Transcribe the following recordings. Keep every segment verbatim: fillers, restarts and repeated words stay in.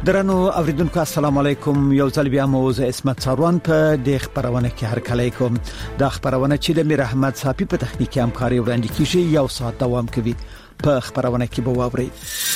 درنو اوریدونکو السلام علیکم. یو ځل بیا مو زه اسمت څاروان په د خبرونه کې هر کله کوم. د خبرونه چې د میر احمد صافي په تخنیکی همکاري وړاندې کیږي یو ساعت دوام کوي. په خبرونه کې به واوري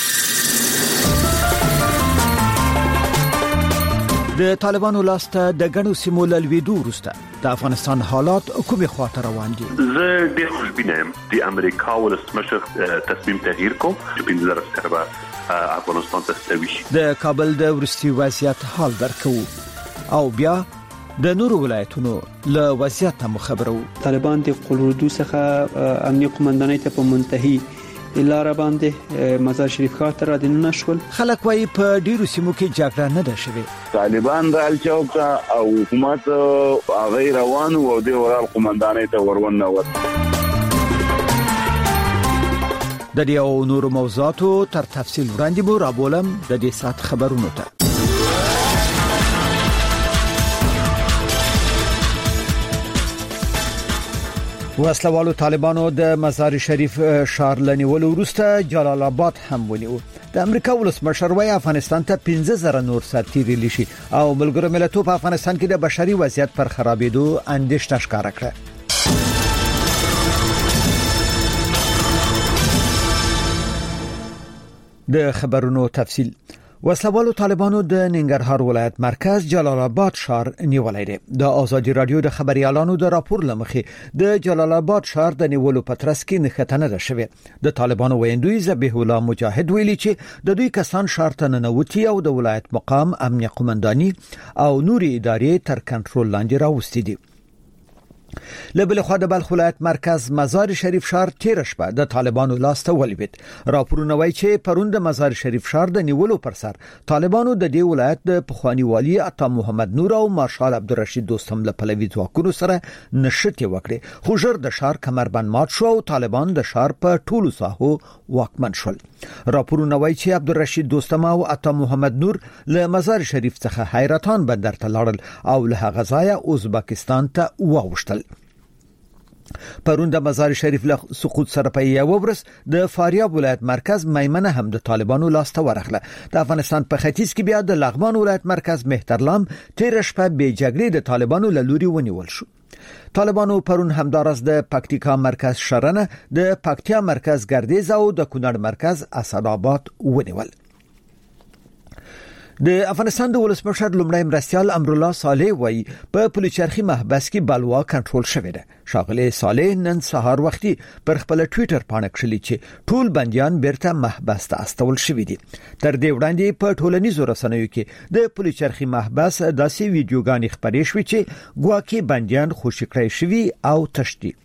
د طالبانو لاسته د غنو سیمو لویدو وروسته د افغانستان حالات کومه خواته روان دي. زه ډېر خوشبینه یم د امریکا ولسمشر تصمیم تغییر کوم چې په نظر سره افغانستان ته ستوي. د کابل د ورستي وضعیت حال درکو او بیا د نورو ولایتونو له وضعیت هم خبرو. طالبان د قلردو څخه امنیه قومندانۍ ته په منتهي لار باندې مزار شریف ښار ته راځنه شول. خلک وايي په ډیرو سیمو کې جګړه نه ده شوې. طالبان د الچوک او حکومت غیر روان او د ورال قومندانۍ ته ورونه وته. د دې او نورو موضوعاتو تر تفصیل وړاندې مو راولم د دې سات خبرونو ته. وسلوالو طالبانو د مزار شریف ښار لنیولو وروسته جلال آباد هم ونیو. د امریکا ولسمشر وايي افغانستان ته پنځه زره نور سرتیري لشي او ملګرو ملتونو په افغانستان کې د بشري وضعیت پر خرابېدو اندېښنه ښکاره کړه. د خبرونو تفصیل. وسلوالو طالبانو د ننګرهار ولایت مرکز جلال آباد ښار نیولای دی. د ازادي رادیو د خبريالانو د راپور لمخې د جلال آباد ښار د نیولو پترس کې نښتنه ده شوې. د طالبانو ویندوی ذبیح الله مجاهد ویلي چې د دوی کسان ښار ته ننوتي او د ولایت مقام امنیه قومنداني او نوري ادارې تر کنټرول لاندې راوستي دي. لبل خو د بلخ ولایت مرکز مزار شریف ښار تیر شپه د طالبانو لاسته ولوید. راپورونه وایي چې پرون د مزار شریف ښار د نیولو پر سر طالبانو د دې ولایت د پخوانی والی عطا محمد نور او مارشال عبدالرشید دوستم له پلوي ځواکونو سره نشټي وکړي. خو ژر د ښار کمربند مات شو او طالبان د ښار په ټولو ساحو واکمن شول. راپورونه وایي چې عبدالرشید دوستم او عطا محمد نور له مزار شریف څخه حیرتان بندر ته لاړل او له هغه ځایه ازبکستان ته واوښتل. پرون د مزار شریف له سقوط سره په یو ورځ د فاریاب ولایت مرکز میمنه هم د طالبانو لاسته ورغله. د افغانستان په ختیځ کې بیا د لغمان ولایت مرکز مهترلام تیر شپه به جګړې د طالبانو له لوري ونیول شو. طالبانو پرون همدارس د پکتیکا مرکز شرنه، د پکتیا مرکز ګردیز او د کونړ مرکز اسداباد ونیول. د افغانستان د ولسمشر لومړی مرستیال امرالله صالح وایي په پولیچرخي محبس کې بلوا کنټرول شوې ده. ښاغلی صالح نن سهار وختي پر خپل ټوئیټر باندې کړلي چې ټول بنديان بیرته محبس ته استول شوي دي. تر دې وړاندې په ټولنیزو رسنیو کې د پولیچرخي محبس داسې ویډیوګانې خپرې شوې چې ګواکې بنديان خوشي کړی شوي او تشدي.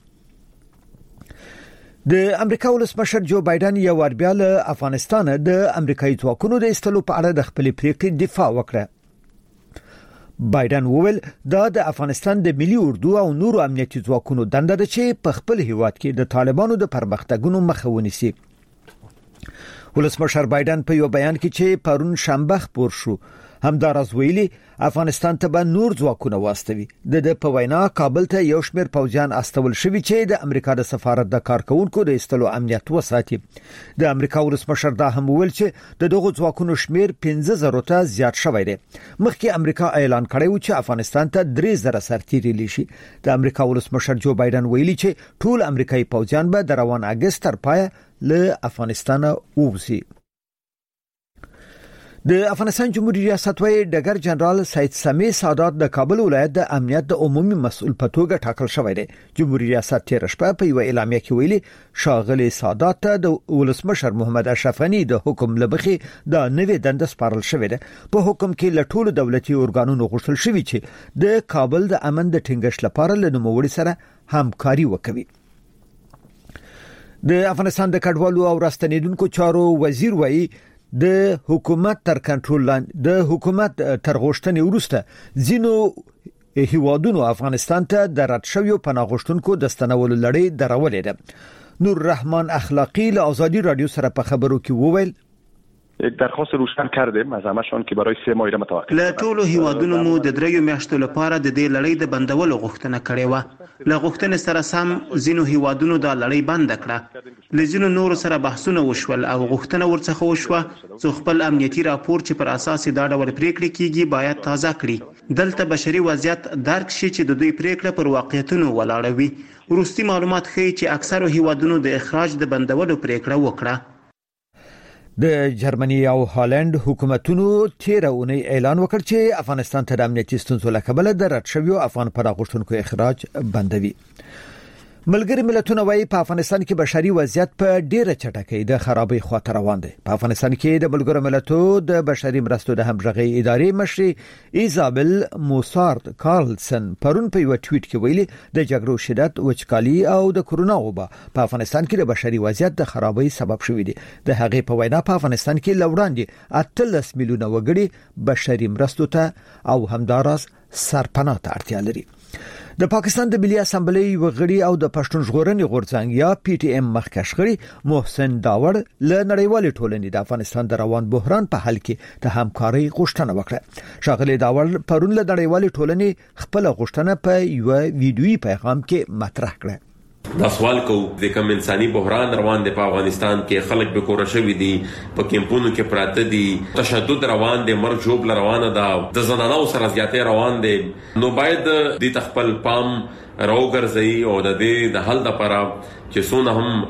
د امریکا ولسمشر جو بایدن یو ور بیا له افغانستان د امریکایي ځواکونو د ایستلو په اړه د خپل پریکړې دفاع وکړه. بایدن وویل دا د افغانستان د ملي اردو او نورو امنیتي ځواکونو دنده ده چې په خپل هیواد کې د طالبانو د پرمختګونو مخه ونیسي. ولسمشر بایدن په یو بیان کې چې پرون شنبه خبر شو همدارز ویلي افغانستان ته به نور ځواکونه واستوي. د د په وینا کابل ته یو شمېر پوځیان استول شوي چې د امریکا د سفارت د کارکونکو د ایستلو امنیت وساتي. د امریکا ولسمشر دا هم ویل چې د دغو ځواکونو شمېر پنځه زره ته زیات شوی دی. مخکې امریکا اعلان کړی و چې افغانستان ته درې زره سرتیري لشي. د امریکا ولسمشر جو بایدن ویلي چې ټول امریکایي پوځیان به د روان اگست تر پایه له افغانستان ووځي. د افغانستان جمهوریت ریاست وايي ډګر جنرال سید سمیع سادات د کابل ولایت د امنیت د عمومي مسؤل په توګه ټاکل شوی دی. جمهوریت ریاست تیر شپه په یو اعلامیه کې ویلي ښاغلی سادات ته د ولسمشر محمد اشرف غني د حکم لبخي د نوې دنده سپارل شوې ده. په حکم کې له ټولو دولتي ارګانونو غوښتل شوی چې د کابل د امن د ټینګښت لپاره له نوموړي سره همکاري وکړي. د افغانستان د کډوالو او راستنیدونکو چارو وزیر وايي د حکومت تر کنټرول لاندې د حکومت تر غوښتنې وروسته ځینو هیوادونو افغانستان ته د رد شویو پناه غوښتونکو د ستنولو لړۍ درولې ده. نور رحمان اخلاقی له ازادي رادیو سره په خبرو کې وویل یک درخواست روشن کردیم از همشون که برای سه ماه متوقف. له ټولو هیوادونو مو د دریو میاشتو لپاره د دې لړۍ د بندولو غوښتنه کړې و. له غوښتنې سره سم ځینو هیوادونو دا لړۍ بند کړه. لزینو نور سره بحثونه وشول او غوښتنه ورڅخه وشوه چې خپل امنیتي راپور چې پر اساس دا ډول پریکړې کیږي باید تازه کړي. دلته بشري وضعیت درک شي چې د دوی پریکړه پر واقعیتونو ولاړه وي. وروستي معلومات ښیي چې اکثرو هیوادونو د اخراج د بندولو پریکړه وکړه. د جرمني او هالند حکومتونو تیر اونۍ اعلان وکړ چې افغانستان ته د امنیتي ستونزو له کبله د رد شویو افغان پناه غوښتونکو اخراج بندوي. ملګری ملتونه وايي په افغانستان کې بشري وضعیت په ډیره چټکۍ د خرابۍ خواته روان دی. په افغانستان کې د ملګرو ملتونو د بشري مرستو د همغږي ادارې مشر ایزابل موسارد کارلسن پرون په یو ټویټ کې ویلي د جګړو شدت، وچکالي او د کرونا وبا په افغانستان کې د بشري وضعیت د خرابۍ سبب شوی دی. د هغې په وینا په افغانستان کې لوړاندې اتلس میلیونه وګړي بشري مرستو ته او همداراز سرپناه ته اړتیا لري. د پاکستان د ملي اسمبلی وغړي او د پښتون ژغورنې غورځنګ یا پی ټی ایم مخکښ غړي محسن داوړ له نړیوالې ټولنې د افغانستان د روان بحران په حل کې د همکارۍ غوښتنه وکړه. ښاغلي داوړ پرون له نړیوالې ټولنې خپل غوښتنه په یو ویډیويي پیغام کې مطرح کړه. دا سوال کو د کوم انساني بحران روان دی په افغانستان کې، خلک به کور شوي دي، په کیمپونو کې پراته دي، تشدد روان دی، مرګ جوړ روانه ده، د زنانو سره زیاتې روان دي. نو باید د تخپل پام راوګرځي او د دې د حل لپاره چې څونه هم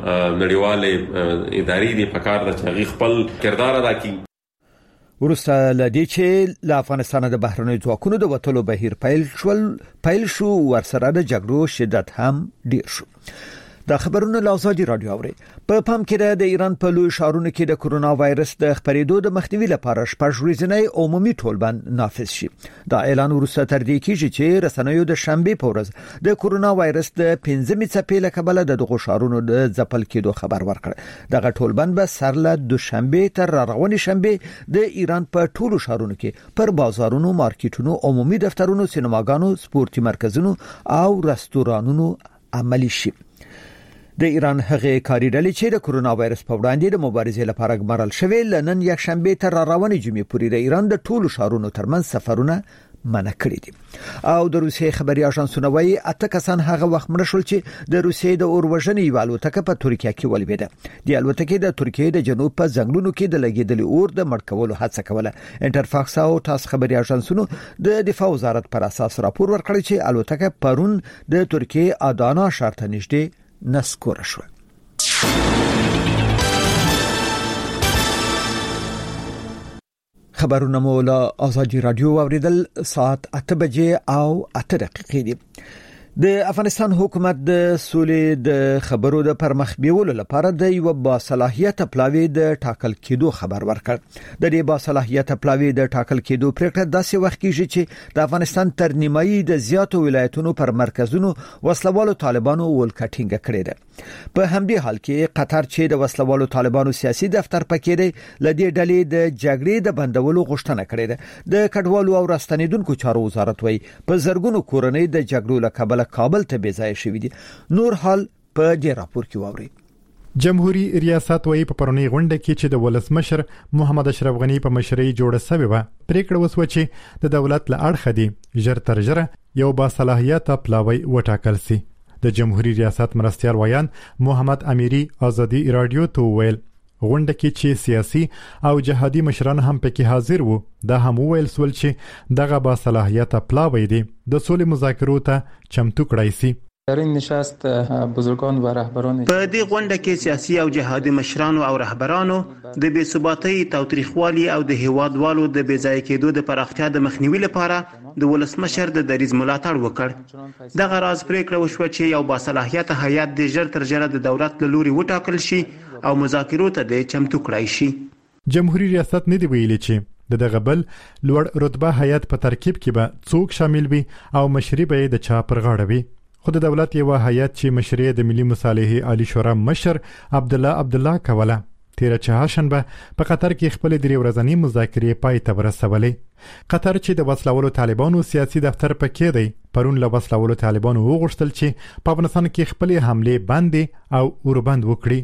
نړیوالې ادارې دي په کار د چغې خپل کردار ادا کړي. ورسته لدی چې له افغانستان د بهرنیو ځواکونو د وټلو بهیر پیل شول پیل شو ورسره د جګړو شدت هم ډیر شو. د خبرونو لازادي رادیو اوري په پام کې د ایران په لوی ښارونو کې د کرونا وایرس د خپرېدو د مخنیوي لپاره شپږ ورځې عمومي ټولبند نافذ شي. دا اعلان ورسته تر دې کېږي چې رسنیو د شنبه په ورځ د کرونا وایرس د پنځمې څپې له کبله د دغه ښارونو د ځپل کېدو خبر ورکړ. دغه ټولبند به سر له دوشنبه تر روانې شنبه د ایران په ټولو ښارونو کې پر بازارونو، مارکیټونو، عمومي دفترونو، سینماګانو، سپورتي مرکزونو او رستورانونو عملي شي. د ایران هغه کاری ډلې چې د کرونا وایرس په وړاندې د مبارزې لپاره ګمارل شوې لنن یک شنبه تر روانې جمعې پورې د ایران د ټولو ښارونو ترمنځ سفرونه منع کړی دي. او د روسیې خبري اژانسونه وايي اته کسان هغه وخت مړ شول چې د روسیې د اوروژنې یو الوتکه په ترکیه کې ولوېده. د الوتکې د ترکیې د جنوب په ځنګلونو کې د لګیدلې اور د مړ کولو هڅه کوله. انټرفاکس او تاس خبري اژانسونو د دفاع وزارت پر اساس راپور ورکړی چې الوتکه پرون د ترکیې ادانا ښار ته نږدې نسکوره شو. خبرونه مو له آزادي رادیو اوریدل. ساعت اته بجې او اته دقیقې دي. د افغانستان حکومت د سولې د خبرو د پرمخ بیولو لپاره د یو باصلاحیت پلاوی د ټاکل کېدو خبر ورکړ. د دې باصلاحیت پلاوی د ټاکل کېدو پریکړه داسې وخت کېږي چې د افغانستان تر نیمایي د زیاتو ولایتونو پر مرکزونو وسلوالو طالبانو ولکټینګ کړی دی. په همدې حال کې قطر چې د وسلوالو طالبانو سیاسي دفتر پکې دی لدې ډلې د جګړې د بندولو غوښتنه کړې ده. د کډوالو او راستنیدونکو چارو وزارت وايي په زرګونو کورنۍ د جګړو له کبله کابل ته بيځای شوې دي. نور حال په دې راپور کې واوري. جمهوریت ریاست وايي په پرونی غونډه کې چې د ولسمشر محمد اشرف غنی په مشرۍ جوړه شوې و پریکړه وسوه چې د دولت له اړخه دي ژر تر ژره یو باصلاحیت پلاوی وټاکل سي. د جمهوریت ریاست مرستیال ویان محمد امیری آزادي رادیو ته ویل غونډه کې چې سیاسي او جهادي مشران هم پکې حاضر وو. دا هم ویل سول چې دغه باصلاحیت پلاوی دي د سولې مذاکرو ته چمتو کړای سي. در این نشست بزرگان و رهبران په دې غونډه کې سیاسي او جهادي مشرانو او رهبرانو د بې ثباتۍ، تاوتریخوالي او د هیوادوالو د بې ځای کېدو د پراختیا د مخنیوي لپاره د ولسمشر د دریځ ملاتړ وکړ. دغه راز پریکړه وشوه چې یو باصلاحیت هیئت د ژر تر ژره د دولت له لوري وټاکل شي او مذاکرو ته د چمتو کړای شي. جمهوریت ریاست نه دی ویلي چې د دغه بل لوړ رتبه هیئت په ترکیب کې به څوک شامل وي او مشري به د چا پر غاړه وي. خو د دولت یو هیئت چې مشري د ملي مصالحې عالی شورا مشر عبد الله عبد الله کوله تیر چهارشنبه په قطر کې خپل درې ورځنی مذاکرې پای ته ورسولې. قطر چې د وسلوالو طالبانو سیاسي دفتر پکې دی پرون له وسلوالو طالبانو وغوښتل چې په افغانستان کې خپل حمله بندي او اوربند وکړي.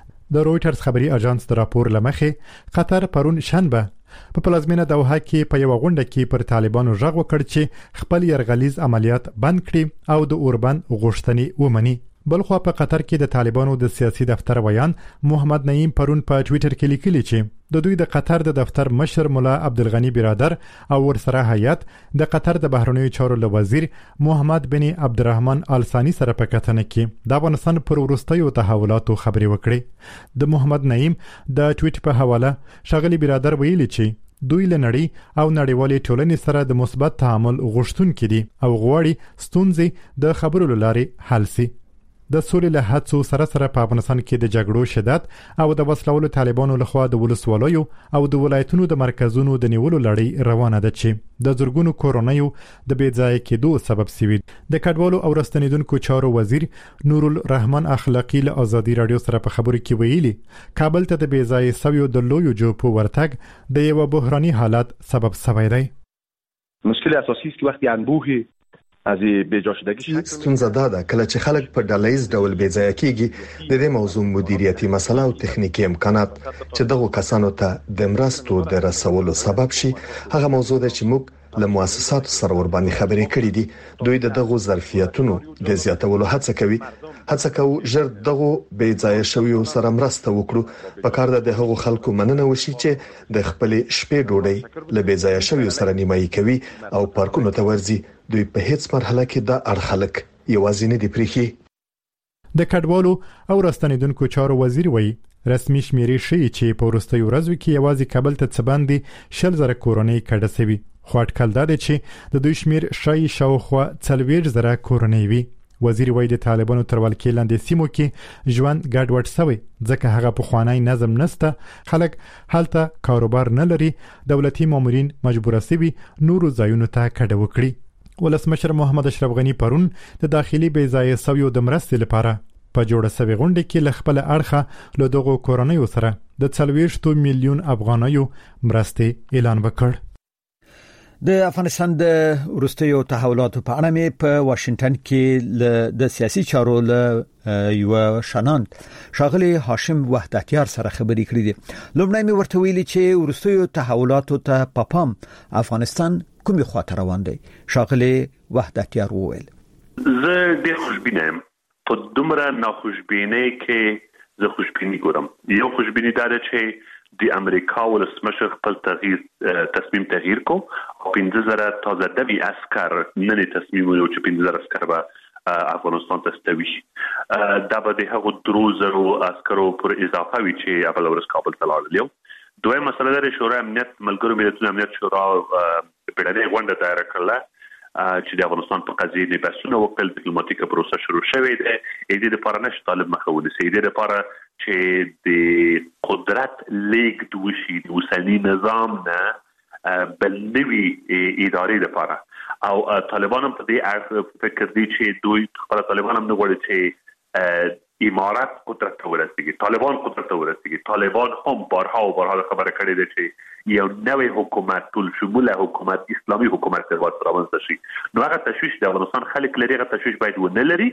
د رويټرز خبري اژانس د راپور لمخې قطر پرون شنبه په پلازمینه دوحه کې په یو غونډه کې پر طالبانو ژغ وکړ چې خپل يرغلیز عملیات بند کړي او د اوربند غوښتنې ومني. بلخوا په قطر کې د طالبانو د سیاسي دفتر ویان محمد نعیم پرون په ټوئیټر کې لیکلی چې د دوی د قطر د دفتر مشر مولا عبدالغنی برادر او ورسره هیئت د قطر د بهرنیو چارو وزیر محمد بن عبدالرحمن آل ثانی سره په کتنه کې د افغانستان پر وروستیو تحولاتو خبرې وکړې. د محمد نعیم د ټوئیټ په حواله ښاغلي برادر ویلي چې دوی له نړۍ او نړیوالې ټولنې سره د مثبت تعامل غوښتونکي دي او غواړي ستونزې د خبرو له لارې حل شي. د سولې له هڅو سره سره په افغانستان کې د جګړو شدت او د وسلوالو طالبانو لخوا د ولسوالیو او د ولایتونو د مرکزونو د نیولو لړۍ روانه ده چې د زرګونو کورونیو د بې ځای کېدو سبب شوي. د کډوالو او راستنیدونکو چارو وزیر نور الرحمن اخلاقی له ازادي رادیو سره په خبرو کې ویلي کابل ته د بې ځای شویو د لویو جوپو ورتګ د یو بحراني حالت سبب شوی دی. مشکل اساسی است که وقتی انبوه از بیجا شدگی ستونزه ده ده کله چې خلک په ډلهیز ډول بې ځای کېږي د دې موضوع مدیریتي مسله او تخنیکی امکانات چې دغه کسانو ته د مرستو د رسولو سبب شي هغه موضوع ده چې موږ له مؤسساتو سره ور باندې خبرې کړې دي. دوی د دغه ظرفیتونو د زیاتولو هڅه کوي هڅه کوي ژر دغه بې ځای شویو سره مرسته وکړو. په کار ده د هغو خلکو مننه وشي چې د خپل شپې ډوډۍ له بې ځای شویو سره نیمایي کوي او پارکونو ته ورځي. دوی په هیڅ مرحله کې د اړخلک یوازې نه دی پریخي. د کډوالو او راستنیدونکو چارو وزیر وایي رسمي شمیرې ښیي چې په وروستیو ورځو کې یوازې کابل ته څه باندې شل زره کورنۍ کډه شوي خو اټکل دا دی چې د دوی شمیر ښایي شاوخوا څلوېښت زره کورنۍ وي. وزیر وایي د طالبانو تر ولکې لاندې سیمو کې ژوند ګډوډ شوی ځکه هغه پخوانی نظم نسته خلک هلته کاروبار نه لري دولتي مامورین مجبور شوي نورو ځایونو ته کډه وکړي. ولسمشر محمد اشرف غنی پرون د داخلي بې ځای شویو د مرستې لپاره په جوړه شوې غونډه کې له خپل اړخه له دغو کورنیو سره د څلوېښت میلیون افغانیو مرستې اعلان وکړ. د افغانستان د وروستیو تحولاتو په اړه مې په واشنگټن کې د سیاسي چارو له یو شناند شاغلي هاشم وحدتیار سره خبرې کړې دي. لومړی مې ورته ویلي چې وروستیو تحولاتو ته په پام افغانستان کومې خواته روان دی. شاغلي وحدتیار وویل زه ډېر خوشبینه یم. په دومره ناخوشبینۍ کې زه خوشبیني ګورم. یو خوشبیني دا ده چې د امریکا ولسمشر خپل تغییر تصمیم تغییر کو او پنځه زره تازه دوی عسكر نن تصمیم ونیو چې پنځه زره عسكر به افغانستان ته استوي شي. دا به د هغو درو زرو عسكرو پر اضافه وي چې اول ورځ کابل ته لاړل. دویم مسله ده شورای امنیت ملګرو ملتونو امنیت شورا پیړنۍ غونډه دایره کړله چې د افغانستان په قضیه نه بحثونه وکړل. ډیپلوماټیکه پروسه شروع شوې ده. دې لپاره نش طالب مخه ونیسي. دې لپاره چې د قدرت لیږد وشي د اوسني نظام نه بل نوي ادارې لپاره او طالبان هم په دې اړه فکر دي چې دوی خپل طالبان هم نه غواړي چې امارات قدرت ته ورسیږي. طالبان قدرت ته ورسیږي. طالبان هم بارها او بارها خبره کړې ده چې یو نوې حکومت ټول شموله حکومت اسلامي حکومت تر واسه راوځي شي. نو هغه تشویش د افغانستان خلک لري. هغه تشویش باید ونه لري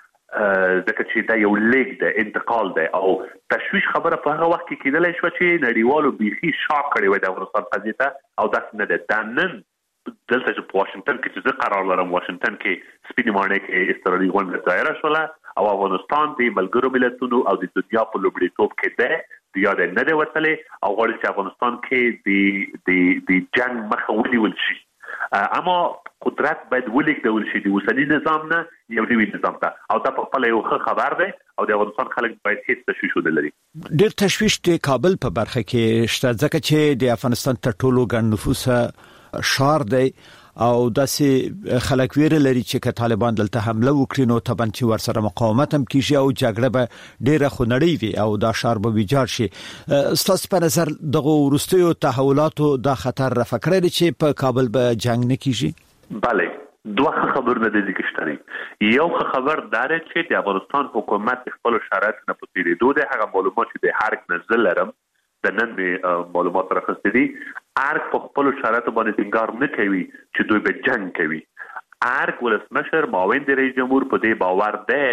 ځکه چې دا یو لیک ده انتقال ده او تشویش خبره په هغه وخت کې کېدلی شو چې نړیوالو بیخي شاک کړی وای د افغانستان قضیې ته او داسې نه ده. دا نن دلته چې په واشنگټن کې چې زه قرار لرم واشنگټن کې سپینې ماڼۍ کې اضطراري غونډه دایره شوله او افغانستان د ملګرو ملتونو او د دنیا په لومړیتوب کې ده. د یاد نه دی وتلی او غواړي چې افغانستان کې د د جنگ مخه ونیول شي. اما قدرت باید ولیکدول شي د اوسني نظام نه یو نوي نظام ته او دا په خپل یو ښه خبر دی او د افغانستان خلک باید هیڅ تشویش ونه لري. ډېر تشویش د کابل په برخه کې شته ځکه چې د افغانستان تر ټولو ګڼ نفوسه ښار دی او داسې خلک ویره لري چې که طالبان دلته حمله وکړي نو طبعا چې ورسره مقاومت هم کیږي او جګړه به ډیره خونړۍ وي او دا ښار به ویجاړ شي. ستاسو په نظر دغه وروستیو تحولاتو دا خطر رفع کړی چې په کابل به جنگ نه کیږي؟ بله دوه خبرونه د دې کې شته. یو خبر داره چې د افغانستان حکومت خپل شرایط نه پوهیږي. دوه هغه معلومات چې د هر نظر لرم د نن معلومات راخسته دي. ارګ په خپل شرایط باندې ټینګار نه کوي چې دوی به جنگ کوي. ارګ ولسمشر معاون د رئیس جمهور په دې باور ده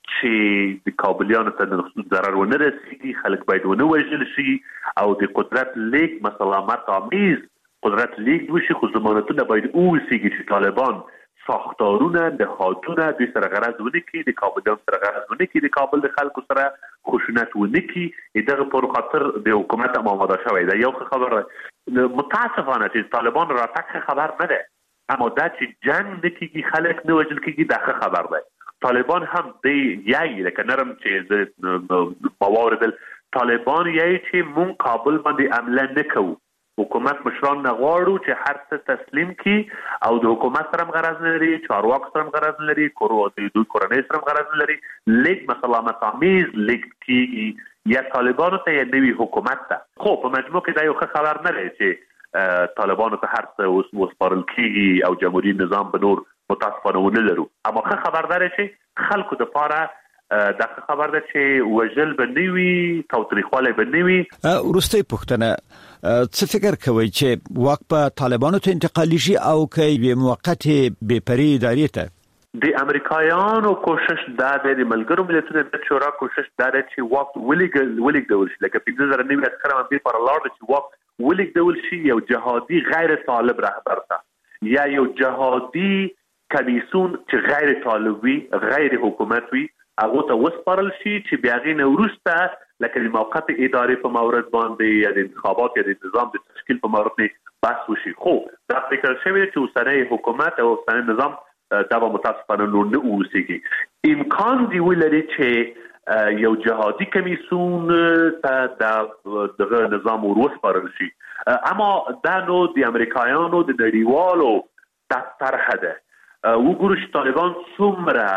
چې د کابلیانو ته ضرر ونه رسیږي. خلک باید ونه وژل شي او د قدرت لیک مسلامت آمیز قدرت لیک وشي. خو ضمانتونه باید اوسیږي چې طالبان ساختارونه نهادونه د سره غرض ونه کی د کابل سره غرض ونه کی د کابل د خلکو سره خشونت ونه کی دغه پر خاطر د حکومت آماده شوی دا یو خبره متاسفانه چې طالبان را تک خبر نه ده اما دا چې جنگ نکیږي خلک نه وجل کیږي دا خبر ده طالبان هم د یای لکه نرم چې موارد طالبان یای چې مون کابل باندې عمله نکوو حکومت مشران نغواړو چې هر څه تسلیم کی او د حکومت سره غرض لري چارواکو سره غرض لري کورو د دوی کورنۍ سره غرض لري لیک مثلا متامیز لیک کیږي یا طالبانو ته یې نوی حکومت ته خو په مجموع کې دا یو خبر نه لري چې طالبانو ته هر څه وسپارل کیږي او جمهوریت نظام به نور متاسفانه ونه لرو اما ښه خبردار چې خلکو د پاره دا خبر ده چې وجل بنوي توتریخواله بنوي ورسته پښتنه څه فکر کوي چې واک په طالبانو ته انتقالي شي او کې به موقت به پری ادارې ته د امریکایانو کوشش دا د ملګرو ملتونو د شورا کوشش دا چې واک ولګ ولګ ډول شي لکه په ځل نوي عسكر باندې پر لاړ چې واک ولګ ډول شي یو جهادي غیر طالب رهبر ته یا یو جهادي کمیسون چې غیر طالبي غیر حکومتي هغه ته وسپارل شي چې بیا غي نورسته لکه د موقت ادارې په مورد باندې یا د انتخابات یا د نظام د تشکیل په مورد باندې بحث وشي خو دا فکر شوی چې اوسنۍ حکومت او اوسنۍ نظام دا به متاسفانه نور نه اوسېږي امکان دی ولري چې یو جهادي کمیسون ته دغه نظام وروسپارل شي اما دا نو د امریکایانو د نړیوالو طرح ده وګورئ چې طالبان څومره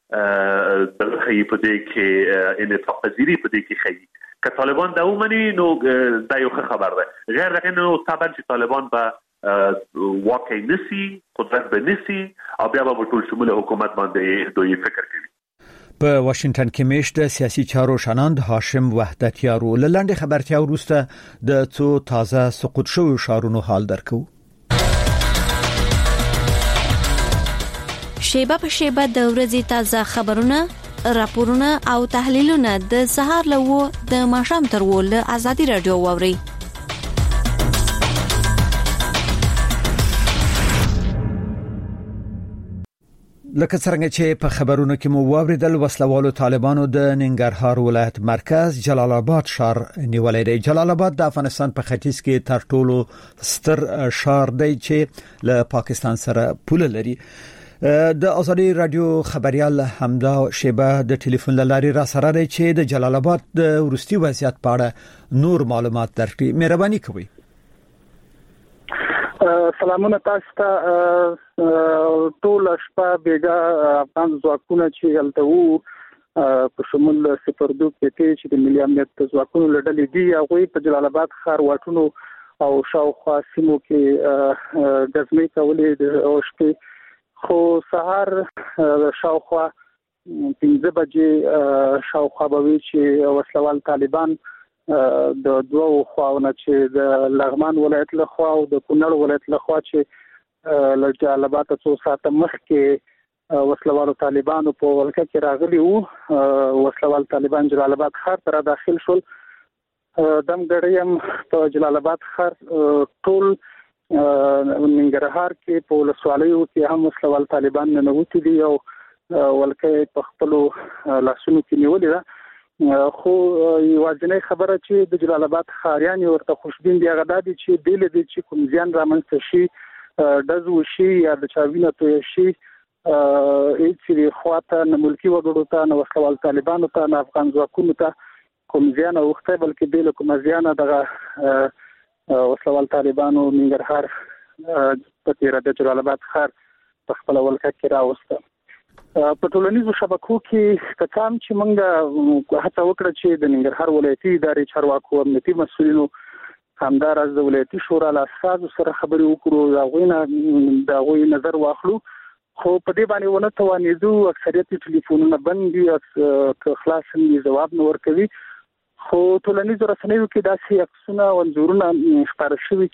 دغه خی په دې کې انعطاف پذیری په دې کې خی که طالبان دا ومني نو دا یو خبر ده غیر دغه نو طبعا چې طالبان به واقع نسی قدرت به نسی او بیا به ټول شمول حکومت باندې دوی فکر کوي په واشنگټن کې میشته سیاسي چارو شناند هاشم وحدتیارو لاندې خبرتیا وروسته د څو تازه سقوط شوو شارونو حال درکو شیبه په شیبه د ورځې تازه خبرونه راپورونه او تحلیلونه د سهار لوو د ماښام تر وله ازادي رادیو ووري لکه څنګه چې په خبرونو کې مو واوریدل وسلوالو طالبانو د ننګرهار ولایت مرکز جلال آباد ښار نیولې دی جلال آباد د افغانستان په ختیځ کې تر ټولو ستر ښار دی چې له پاکستان سره پوله لري د ازادي رادیو خبريال حمدا شیبه د ټلیفون لارې را سره دی چې د جلال آباد د ورستي وضعیت په اړه نور معلومات درکړي مهرباني کوئ سلامونه تاسو ته ټول شپه بیګا افغان ځواکونه چې هلته وو په شمول سپردو کې چې د ملي امنیت ځواکونو لړلې دي هغه په جلال آباد ښار واټونو او شاوخوا سیمو کې غزمې کولې د اوشته خو سهار شاوخوا پنځه بجې شاوخوا به وی چې وسلوال طالبان د دوه خواونه چې د لغمان ولایت له خوا او د کونړ ولایت له خوا چې له جلال آباد څو ساعته مخکې وسلوال طالبانو په ولکه کې راغلي وو وسلوال طالبان جلال آباد ښار ته داخل شول دم ګړیم په جلال آباد ښار ټول ننګرهار کې په ولسوالیو کې هم وسلوال طالبان ننوتي دي او ولکه په خپل لاسونو کې نیولې ده خو یوازینۍ خبره چې د جلال آباد ښاریان ورته خوشبین دي هغه د چې بیل دي چې کوم ځان رامنځته شي دزو شي یا د چاوینه توي شي چې خواته نه ملکی وګړو ته نه وسلوال طالبانو ته نه افغان ځواکونو ته کوم ځان اوخته بلکې بیل کوم ځان دغه وسلوال طالبانو ننګرهار په تیر د جلال آباد ښار په خپل ولکه کې راوسته په ټولنیزو شبکو کې کتام چې موږ هڅه وکړه چې د ننګرهار ولایتي ادارې چارواکو امنیتي مسؤلینو همدار از دولتي شورا له اساسو سره خبرې وکړو دا غوینه دا غوی نظر واخلو خو په دې باندې ونه توانېدو اکثریت ټلیفونونه بند دي او خلاص نه جواب نه ورکوي خو ټولنیزو رسنیو کې داسې عکسونه او انځورونه ښکاره شوي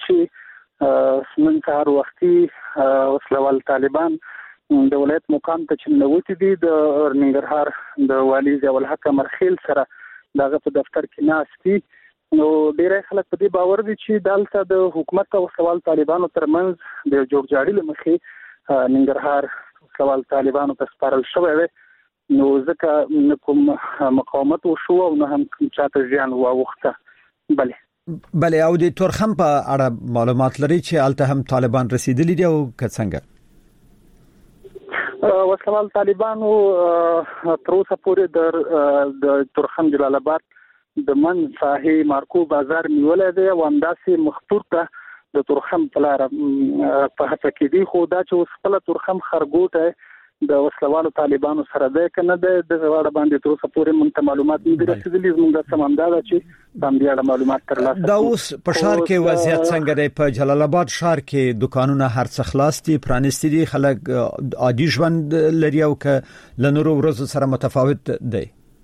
چې نن سهار وختي وسلوال طالبان د ولایت مقام ته چې نووتي دي د ننګرهار د والي ضیاء الحق مرخیل سره دغه په دفتر کې ناست دي نو ډیری خلک په دې باور دي چې دلته د حکومت او وسلوال طالبانو ترمنځ د جوړجاړي لمخې ننګرهار سوال طالبانو ته سپارل شوی دی نو ځکه نه کوم مقاومت وشو او نه هم چاته ځان واوخته. بله بله او د تورخم په اړه معلومات لري چې الته هم طالبان رسیدلی دی او که څنګه؟ وسوال طالبانو تر اوسه پورې د تورخم جلال آباد د من ساحې مارکو بازار نیولای دی او همداسې مخطور ته د تورخم په لار په هڅه کې دي خو دا چې اوس خپل تورخم خرګوټه د وسلوالو طالبانو سره ده کنه د غواړه باندې تر اوسه پورې مونږ ته معلومات نه دي رسیدلي زموږ سمندار چې باندې معلومات ترلاسه دا اوس په ښار کې وضعیت څنګه دی؟ په جلال آباد ښار کې دکانونه هر څه خلاص دي پرانیستي دي خلک عادي ژوند لري او که لنورو ورځو سره متفاوت دی؟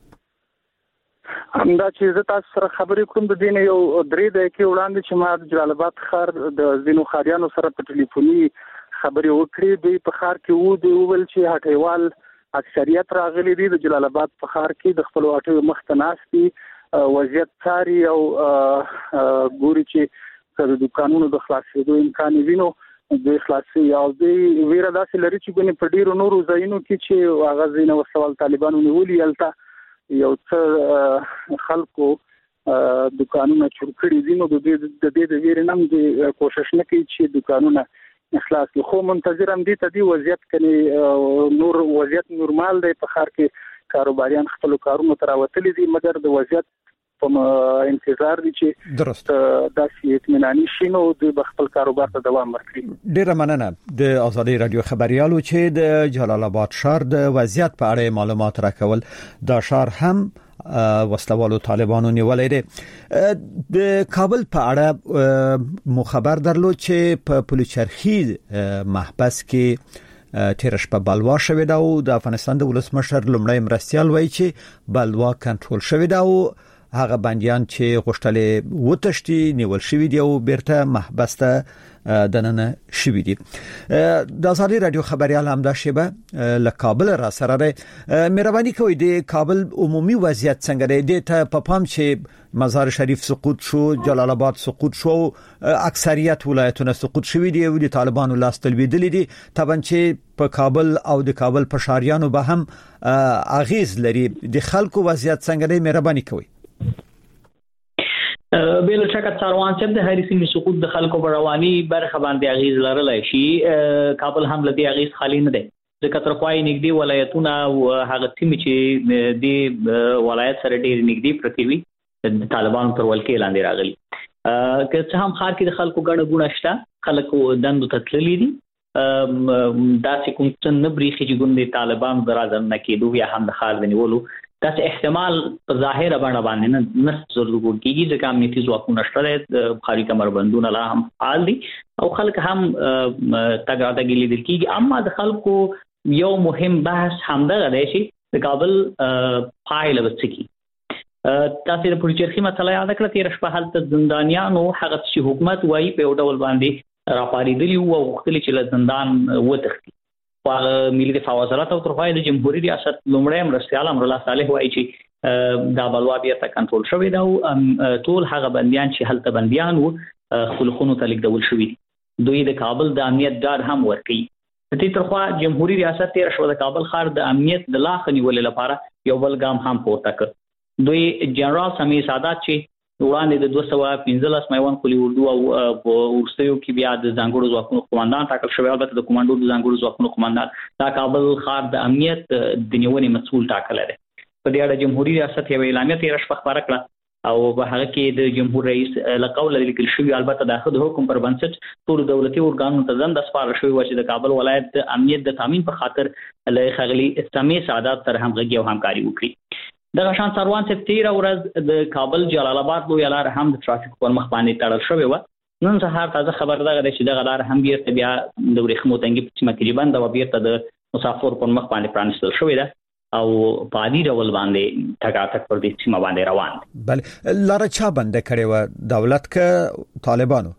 همدا چې زه تاسو سره خبرې کوم د دین یو درې دقیقې وړاندې چې ما د جلال آباد ښار د ځینو ښاریانو سره په ټلیفوني خبرې وکړې دوی په ښار کې وو دوی وویل چې هټیوال اکثریت راغلي دي د جلال آباد په ښار کې د خپل هټیو مخ ته ناست دي وضعیت څاري او ګوري چې د دکانونو د خلاصېدو امکان وینو دوی خلاصي او دوی ویره داسې لري چې ګونې په ډیرو نورو ځایونو کې چې هغه ځینې وسوال طالبانو نیولي هلته یو څه خلکو دکانونه چور کړي دي نو د دې د ویرې نه د کوشش نه کوي چې دکانونه اخلاص کی خو منتظر هم دي ته دی وضعیت کني نور وضعیت نورمال دی په ښار کې کاروباریان خپل کارونه تراوتلي دي مګر د وضعیت په انتظار دي چې درست داسې اطمیناني شي نو د خپل کاروبار ته دوام ورکړي. ډیره مننه د آزادي رادیو خبريالو چې د جلال آباد ښار د وضعیت په اړه معلومات راکول. دا ښار هم وسلوالو طالبانو نیولای دي. د کابل په اړه مو خبر درلود چې په پلوچرخي محبس کې تیر شپه بلوا شوې ده او د افغانستان د ولسمشر لومړی مرستيال وایي چې بلوا کنټرول شوې ده او هغه بنديان چې غوښتل وتښتي نیول شوی دی او بیرته محبس ته دننه شوی دی. د آزادي رادیو خبريال همدا شیبه له کابل را سره ده. مهرباني کوئ د کابل عمومي وضعیت څنګه دی؟ د ته په پام چې مزار شریف سقوط شو، جلال آباد سقوط شو، اکثریت ولایتونه سقوط شوی دی او د طالبانو لاس تلویدل دي. طبعا چې په کابل او د کابل په شاریانو به هم اغیز لري. د خلکو وضعیت څنګه دی؟ مهرباني کوئ. بل شکه څاروان چې د هرې سیمې سقوط د خلکو په رواني برخه باندې اغیز لرلای شي. کابل هم لدی اغیز خالی نه دی ځکه تر خوای نږدې ولایتونه او هغه سیمې چې د ولایت سره ډېر نږدې پرتی وي د طالبانو تر ولکې لاندې راغلي. که څه هم خار کې د خلکو ګڼه ګوڼه شته خلکو دندو ته تللي دي دا چې کوم څه نه بریخي چې ګوند طالبان درازم نه کېدو یا هم د خار ونیولو دا احتمال په ظاهره باندې نه نه ضرور کېږي ځکه امنیتي ځواکونه شته بخاري کمربندونه لا هم فعال دي او خلک هم تګاډګي لیدل کېږي. اما د خلکو یو مهم بحث همدغه دی چې د کابل فایل وڅکی تاسو د پولیسي مسله یاد کړئ تیر شپه حالت زندانیانو هغه چې حکومت وایي په ډول باندې راپاریدلی او وختلی چې له زندان وتښتي. په ملي دفاع وزارت او ترخوای د جمهوریت ریاست لومړی مرستيال امر الله صالح وایي چې دا بلوا بیا ته کنټرول شوی دا او ټول هغه بنديان چې هلته بنديان وو خلخونو ته لیکدول شوی دوی د کابل د امنیت دار هم ورکي. د دې ترخوا جمهوریت ریاست تیر شو د کابل ښار د امنیت د لاخنی ول لپاره یو بل ګام هم پورته کړ. دوی جنرال سمي سادات چې وړاندې د دوه سوه پنځلس میوان کلی اردو او ورستیو کې بیا د ځانګړو ځواکونو قوماندان ټاکل شوی البته د کمانډو د ځانګړو ځواکونو قوماندان دا کابل ښار د امنیت د نیونې مسؤل ټاکل دی. په دې اړه جمهوریت ریاست یو اعلامیه تیر شپه خبره کړه او په هغه کې د جمهور رئیس لقول لیکل شوی البته د خود حکم پر بنسټ ټول دولتي ارګانونو ته ځند سپارل شوی و چې د کابل ولایت د امنیت د تامین په خاطر له خغلی سمې سعادت سره همغږي او همکاري وکړي. د غشان سروان چې تیر ورځ د کابل جلال آباد لوی لار هم د ترافیک پر مخ باندې تړل شوی و. نن سهار تازه خبر ده چې د غلار هم بیرته بیا د ورېخمو تنګي په سیمه کې بند او بیرته د مسافر پر مخ باندې پرانستل شوی ده او په عادي ډول باندې ټکاټک پر دې سیمه باندې روان دي. بل لار چا بند کړي و دولت ک طالبانو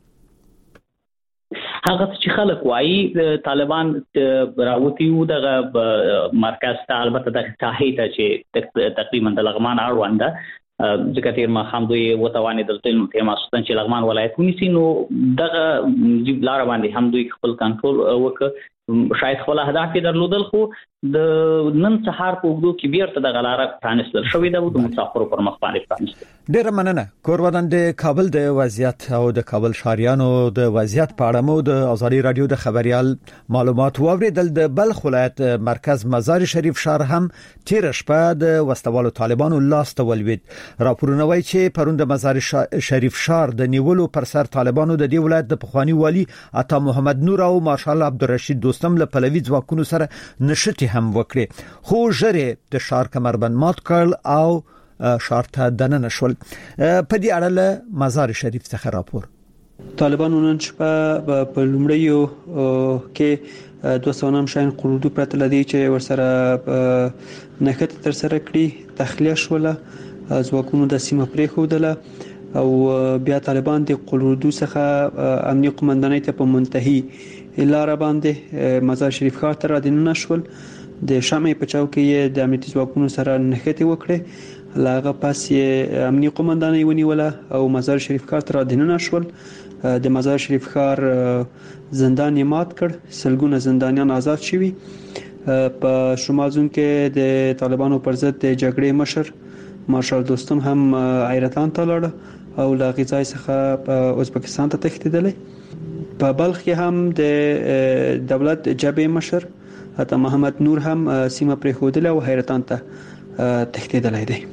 هغه چې خلک وایي طالبان راوتی وو د مرکز ته البته د ساحې ته چې تقریبا د لغمان اړوند ځکه تیر ما هم دوی وتوانې دلته نو ته ماسوتن چې لغمان ولایت ونیسي نو دغه جیب لار باندې هم دوی خپل کنټرول وکړ شاید خپل اهداف کې درلودل خو د نن سهار په وګړو کې بیرته د غلاره پرانستل شوې ده د مسافرو پر مخ باندې پرانستل. ډیر مننه. کورودان د کابل د وضعیت او د کابل شاریانو د وضعیت په اړه مو د ازادي رادیو د خبريال معلومات واوریدل. د بلخ ولایت مرکز مزار شریف شهر هم تیر شپه د وسوالو طالبانو لاس ته ولوید. راپورونه وايي چې پروند د مزار شریف شهر د نیولو پر سر طالبانو د دې ولایت د پخوانی والی عطا محمد نور او مارشال عبدالرشید دوستم له پلوي ځواکونو سره نشټي هم وکړي، خو ژره د شهر کمربند مات کړل او شهر ته دننه شول. په دې اړه له مزار شریف څخه راپور. طالبانو نن شپه په لومړیو کې دوه سوه نهم شاین قروضو پرته لدی چې ورسره نکته تر سره کړی تخلیه شوله، ځواکونو د سیمه پرې خودله او بیا طالبان د قروضو څخه امنیه قومندانۍ ته په منتهي لار باندې مزار شریف ښار ته راځنه شول. د شمع په چوک کې د امنیتي ځواکونو سره نښتې وکړې، لاغه پاس یې امنیه قومندانۍ ونیوله او مزار شریف ښار ته راځنه شول. د مزار شریف ښار زندان یې مات کړ، سلګونه زندانیان آزاد شوي. په شمال زون کې د طالبانو پر ضد د جګړې مشر مارشال دوستم هم حیرتان ته لاړ او له غزای څخه په ازبکستان ته تښتېدل. په بلخ کې هم د دولت جبهه مشر عطا محمد نور هم سیمه پرې خودله او حیرتان ته تښتېدلی دی.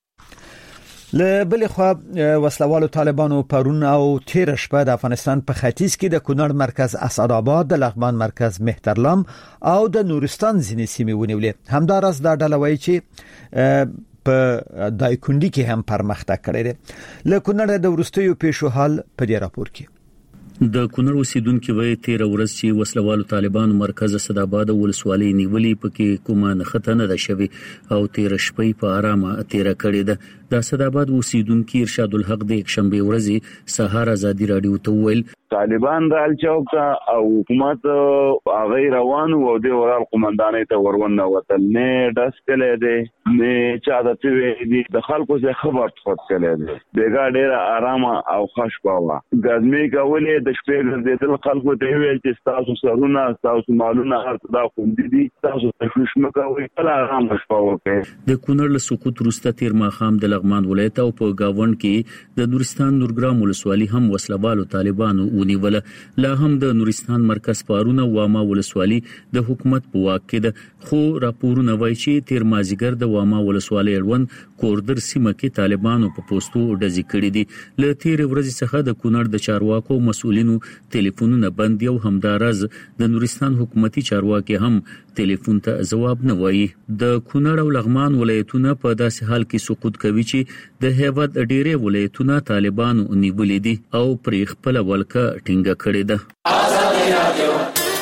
له بل خوا وسلوالو طالبانو پرون او تیر شپه د افغانستان په ختیځ کې د کونړ مرکز اسعدآباد، د لغمان مرکز مهترلام او د نورستان ځینې سیمې ونیولې. همدارس دا ډله وایي چې په دایکندي کې هم پرمختګ کړی دی. له کونړ د ورستیو پیښو حال په دې راپور کې. د کونړ اوسیدونکو وایي تیر ورځ چې وسلوالو طالبانو مرکز اسعدآباد ولسوالۍ نیولې پکې کومه نښته نه ده شوې او تیر شپې په آرامه تیر کړې ده. د اسعدآباد اوسیدونکو ارشاد الحق د یک شنبه ورځې سهار ازادي رادیو ته ویل طالبان رال چوک ته او حکومت هغه روان او د ورال قومندانۍ ته ورونه وتل نه داس کله دي نه چا د پیوي د خلکو څخه خبر خود کله دي دغه ډیر آرامه او خوش باوه ګزمي کولې د شپې ګرځیدل خلکو ته ویل چې تاسو سرونه تاسو مالونه دا کوم دي تاسو تشویش مکوئ تل آرام شپه وکړئ. د کونړ له سقوط وروسته تیر ماښام د لغمان ولایت او په گاوند کې د نورستان نورګرام ولسوالۍ هم وسلوالو طالبانو ونیوله. لا هم د نورستان مرکز پارونه واما ولسوالۍ د حکومت په واک کې ده، خو راپورونه وایي چې تیر مازیګر د واما ولسوالۍ اړوند کوردر سیمه کې طالبانو په پوسټو ډزې کړې دي. له تیر ورځې څخه د کونړ د چارواکو مسؤلینو ټلیفونونه بند او همدارز د نورستان حکومتي چارواکي هم ټلیفون ته جواب نه وایي. د کونړ او لغمان ولایتونه په داسې حال کې سقوط کوي چې د هیواد ډېرې ولایتونه طالبانو نیولې دي او پرې خپل ولکه ټینګه کړې ده. آزادي رادیو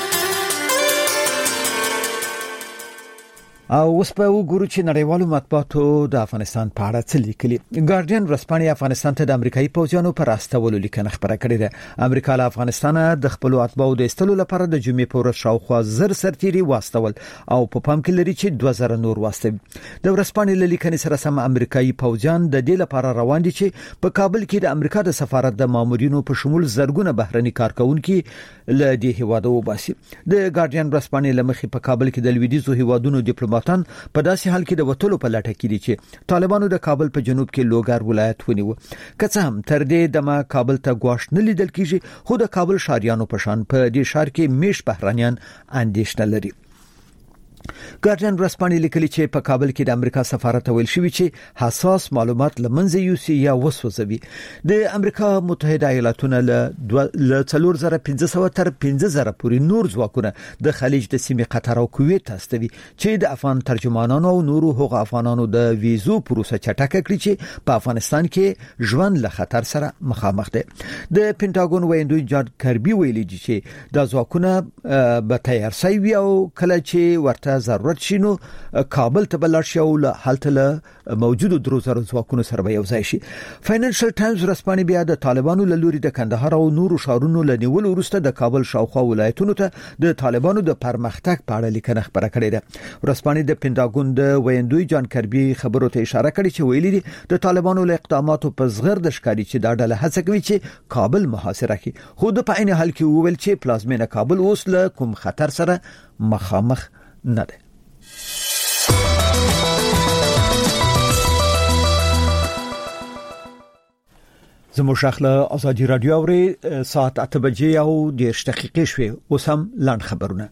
او اوس په وګورو چې نړیوالو مطبوعاتو د افغانستان په اړه څه لیکلي. ګارډین ورځپاڼې افغانستان ته د امریکایي پوځیانو پر راستولو لیکنه خبره کړې ده. امریکا له افغانستان د خپل اتباعو د استلو لپاره د جمعې په ورځ شاوخوا زر سرتیري واستول او په پام کې لري چې دوه زره نور واستوي. د ورځپاڼې له لیکنې سره سم امریکایي پوځیان د دې لپاره روان دي چې په کابل کې د امریکا د سفارت د مامورینو په شمول زرګونه بهرني کارکونکو له دې هیوادو وباسي. د ګارډین ورځپاڼې لمخې په کابل کې د لویدیځو هیوادونو ډیپلوماټ په داسې حال کې د وټولو په لټه کې دي چې طالبانو د کابل په جنوب کې لوګر ولایت ونیو. که څه هم تر دې دمه کابل ته غواړ نه لیدل کیږي، خو د کابل شاریانو په شان په دې شهر کې میش بهرانيان اندېښنه لري. ګارډین ورځپاڼې لیکلي چې په کابل کې د امریکا سفارت ویل شوی چې حساس معلومات لمنځه یوسي یا وسوځوي. د امریکا متحده ایالاتونو له څلور زره پنځه سوه تر پنځه زره پورې نور ځواکونه د خلیج د سیمې قطر او کویت استوي چې د افغان ترجمانانو او نورو هغو افغانانو د ویزو پروسه چټکه کړي چې په افغانستان کې ژوند له خطر سره مخامخ دي. د پینټاګون ویندوی جارد کربي ویلي چې د ځواکونه به تیار شي او کله چې ورته ضرورت شینو کابل ته بلل شي او هلته له موجودو درو زرو ځواکونو سره یو ځای شي. فاینانشل ټایمز رسپانې بیا د طالبانو له لوري د کندهار او نورو شهرونو له نیول وروسته د کابل شاوخوا ولایتونو ته د طالبانو د پرمختګ په اړه لیکنه خبره کړې ده. رسپانې د پینټاګون د ویندوی جان کربي خبرو ته اشاره کړې چې ویلي دي د طالبانو له اقداماتو په زغر د ښکاری چې دا ډله هڅه کوي چې کابل محاصره کړي، خو د په عین حال کې وویل چې پلازمینه کابل اوس له کوم خطر سره مخامخ نه ده. زموږ شخله ازادي رادیو اوري ساعت اته بجې او دېرش دقیقې شوي. اوس هم لاند خبرونه.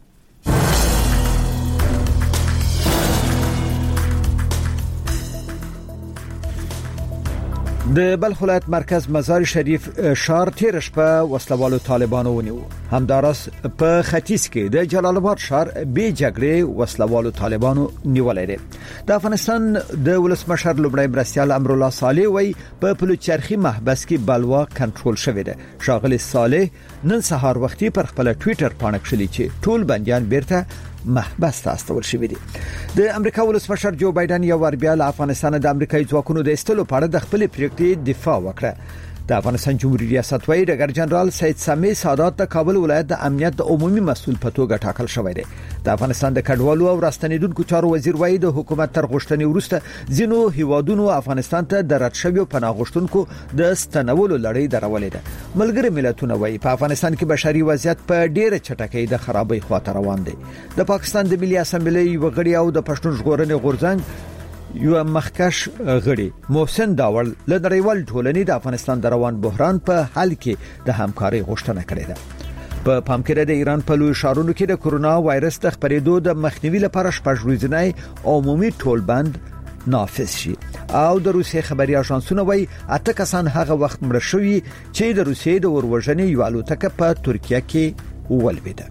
د بلخ ولایت مرکز مزار شریف شهر تیر شپه وسلوالو طالبانو ونیو. همدارس په ختیځ کې د جلال آباد شهر به جګړې وسلوالو طالبانو نیولای دي. د افغانستان د ولسمشر لومړی مرستیال امرالله صالح وای په پلوچرخي محبس کې بلوا کنټرول شوې ده. شاغلی صالح نن سهار وختي پر خپل ټوئیټر باندې کړی چې ټول بنديان بیرته محبس ته استول شوی دي. د امریکا ولسمشر جو بایدن یو ور بیا له افغانستان د امریکایي ځواکونو د استلو په اړه د خپل پریکړې دفاع وکړه. د افغانستان جمهوریت ریاست وایي ډګر جنرال سید سامي سادات د کابل ولایت د امنیت د عمومي مسؤل په توګه ټاکل شوی دی. د افغانستان د کډوالو او راستنیدونکو چارو وزیر وایي د حکومت تر غوښتنې وروسته ځینو هیوادونو افغانستان ته د رد شویو پناه غوښتونکو د ستنولو لړۍ درولې ده. ملګری ملتونه وایي په افغانستان کې بشري وضعیت په ډېره چټکۍ د خرابۍ خواته روان دی. د پاکستان د ملي اسمبلی وغړي او د پښتون ژغورنې غورځنګ یو مخکش غړي محسن داول له نړیوال ټولنې د افغانستان د روان بحران په حل کې د همکارۍ غوښتنه کړې ده. په پام کې د ایران په لوی شهرونو کې د کورونا وایرس د خپرېدو د مخنیوي لپاره شپږ ورځې عمومي ټولبند نافذ شي. او د روسیې خبري اژانسونه وایي اته کسان هغه وخت مړ شوي چې د روسیې د اوروژنې یو الوتکه په ترکیه کې ولوېده.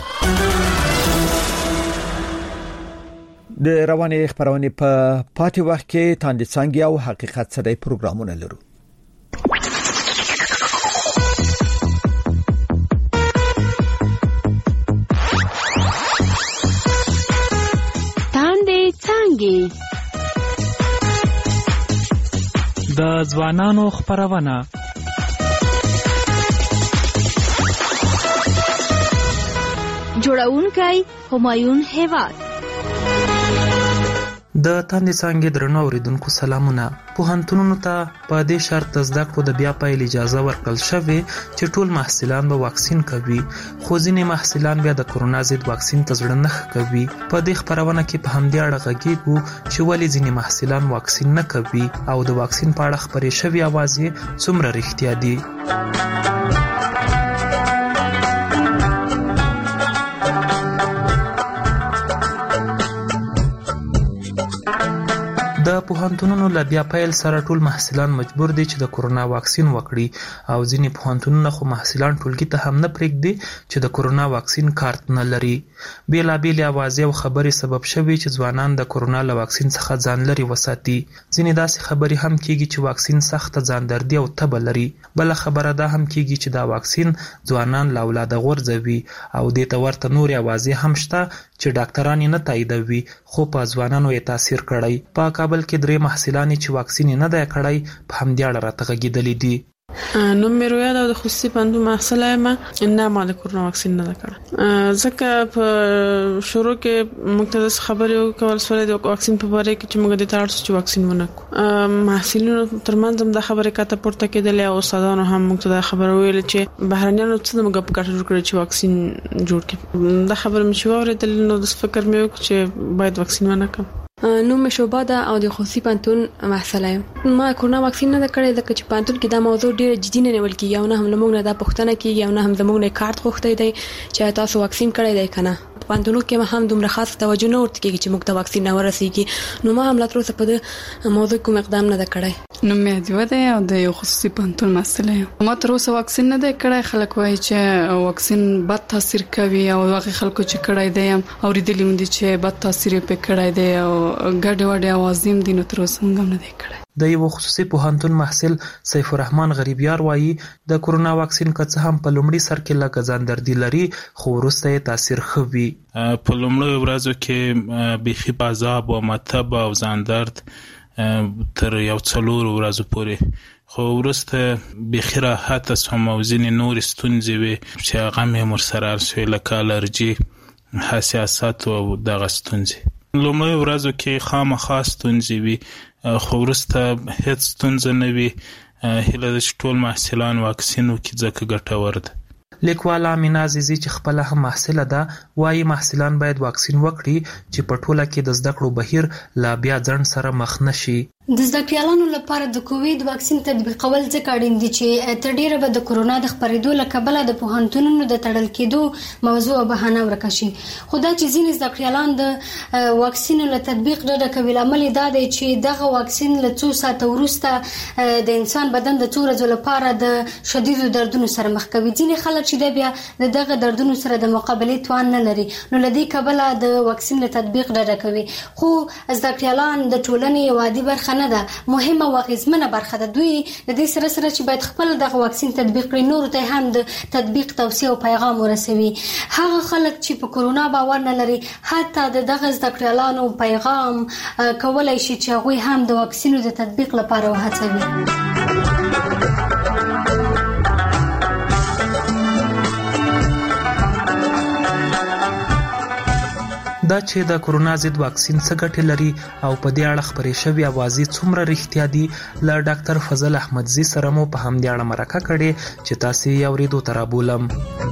د رواني خبرونه په پاتې وخت کې تاندې څنګه او حقیقت سره پروګرامونه لرو. تاندې څنګه د ځوانانو خبرونه جوړونکي همایون هیواد. د تاندې څنګه درنو اوریدونکو سلامونه. پوهنتونونو ته په دې شرط د زده کړو د بیا پیل اجازه ورکړل شوې چې ټول محصلان به واکسین کوي، خو ځینې محصلان بیا د کورونا ضد واکسین ته زړه نه کوي. په دې خبرونه کې په همدې اړه غږیږو چې ولې ځینې محصلان واکسین نه کوي او د واکسین په اړه خبرې شوې اوازې څومره رښتیا دي. د پوهنتونونو له بیا پیل سره ټول محصلان مجبور دي چې د کورونا واکسین وکړي او ځینې پوهنتونونه خو محصلان ټولګي ته هم نه پرېږدي چې د کورونا واکسین کارت نه لري. بیلابېلې اوازې او خبرې سبب شوي چې ځوانان د کورونا له واکسین څخه ځان لري وساتي. ځینې داسې خبرې هم کېږي چې واکسین سخته ځاندردي او تبه لري. بله خبره دا هم کېږي چې دا واکسین ځوانان له اولاده غورځوي او دې ته ورته نورې اوازې هم شته چې ډاکټران یې نه تاییدوي خو په ځوانانو یې تاثیر کړی. په کابل کې درې محصلان چې واکسین نه دی کړی په همدې اړه راته غږېدلي دي. نوم مې رویا ده او د خصوصي پوهنتون محصله یم. نه ما د کورونا واکسین نه کړ ځکه په شروع کې موږ ته خبرې کول سره د واکسین په اړه کې چې موږ د تاسو چې واکسین ونه کو. محصلینو ترمنځ هم د خبرې کاته پورته کېدل او استادانو هم موږ ته خبر ویل چې بهرنیانو څه موږ په ګټه جوړ کړی چې واکسین جوړ کړي. دا خبره مې شو اورېدل نو د فکر مې وکړ چې باید واکسین ونه کړم. نوم مې شوبا ده او د خصوصي پوهنتون محصله یم. ما کورونا واکسین نه کړی ځکه چې پوهنتون کې دا موضوع ډېر جدي نه نیول کېږي او نه هم موږ نه دا پوښتنه کېږي او نه هم زموږ نه کارت غوښتي دی چې تاسو واکسین کړی دی کنه. پوهنتونو کې هم دومره خاص توجه نه ورته کېږي چې موږ ته واکسین نه ورسیږي. نو ما هم لا تر اوسه په دې موضوع کوم اقدام نه کړی. نوم مې دیو ده او د یو خصوصي پوهنتون محصله یم. ما تر اوسه واکسین نه دی کړی. خلک وایي چې واکسین بد تاثیر کوي او هغه خلکو چې کړی دی هم اوریدلي مې دي چې بد تاثیر یې په کړی دی او ګډ وډ اوازې هم دي نو تر اوسه موږ نه دی کړی. د یو خصوصي پوهنتون محصل سیف الرحمن غریبیار وایي د کورونا واکسین که څه هم په لومړي سر کې لږ ځاندردي لري خو وروسته یې تاثیر ښه وي. په لومړیو ورځو کې بیخي په عذاب او مطب او ځاندرد تر یو څلورو ورځو پورې، خو وروسته بیخي راحته سوم او ځینې نورې ستونزې وې چې هغه مې ورسره شوې لکه الرجي، حساسیت او دغه ستونزې. لومړیو ورځو کې خامخا ستونزې وي خو وروسته هیڅ ستونزه نه وي. هیله ده چې ټول محصلان واکسین وکړي ځکه ګټور ده. لیکواله مینا عزیزي چې خپله هم محصله ده وایي محصلان باید واکسین وکړي چې په ټوله کې د زده کړو بهیر لا بیا ځنډ سره مخ نشي. د زده کړیالانو لپاره د کووید واکسین تطبیقول ځکه اړین دي چې تر ډیره به د کورونا د خپرېدو له کبله د پوهنتونونو د تړل کېدو موضوع او بهانه ورکه شي. خو دا چې ځینې زده کړیالان د واکسین له تطبیق ډډه کوي، لامل دا دی چې دغه واکسین له څو ساعته وروسته د انسان بدن د څو ورځو لپاره د شدیدو دردونو سره مخ کوي. ځینې خلک چې د بیا د دغه دردونو سره د مقابلې توان نه لري، نو له دې کبله د واکسین له تطبیق ډډه کوي. خو زده کړیالان د ټولنې یوه عادي برخه نه ده، مهمه او اغیزمنه برخه ده. دوی د دې سره سره چې باید خپل دغه واکسین تطبیق کړي، نورو ته هم د تطبیق توصیه او پیغام ورسوي. هغه خلک چې په کورونا باور نه لري حتی د دغه زده کړیالانو پیغام کولای شي چې هغوی هم د واکسینو د تطبیق لپاره وهڅوي. دا چې د کورونا ضد واکسین څه ګټې لري او په دې اړه خپرې شوې اوازې څومره رښتیا دي، له ډاکټر فضل احمدزي سره مو په همدې اړه مرکه کړې چې تاسې یې اورېدو ته رابولم.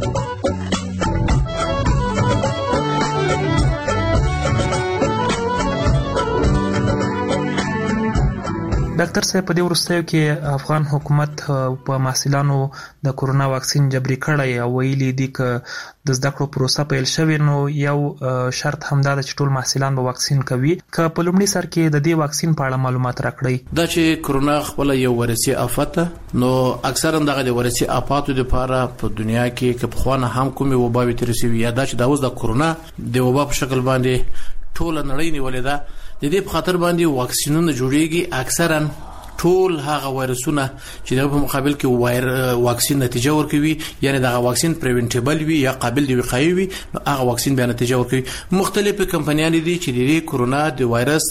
ډاکټر صاحب په دې وروستیو کې افغان حکومت په محصلانو د کورونا واکسین جبري کړی او ویلي دي که د زده کړو پروسه پیل شوې نو یو شرط همدا ده چې ټول محصلان به واکسین کوي. که په لومړي سر کې د دې واکسین په اړه معلومات راکړئ. دا چې کورونا خپل یو ورثي آفت نو اکثرا دغه د ورثي آفاتو لپاره په دنیا کې که په خوانه هم کومه وبا وي ترسي یا دا چې دا اوس د کورونا د وبا په شکل باندې ټول نړۍ نیولې ده، د دې په خاطر باندې واکسینونه جوړیږي. اکثرا ټول هغه وایرسونه چې د په مقابل کې وایر واکسین نتیجه ورکوي، یعنی دغه واکسین پریونټیبل وي یا قابل دی وقایوي وي، هغه واکسین به نتیجه ورکوي. مختلفه کمپنیان دي چې د کورونا د وایرس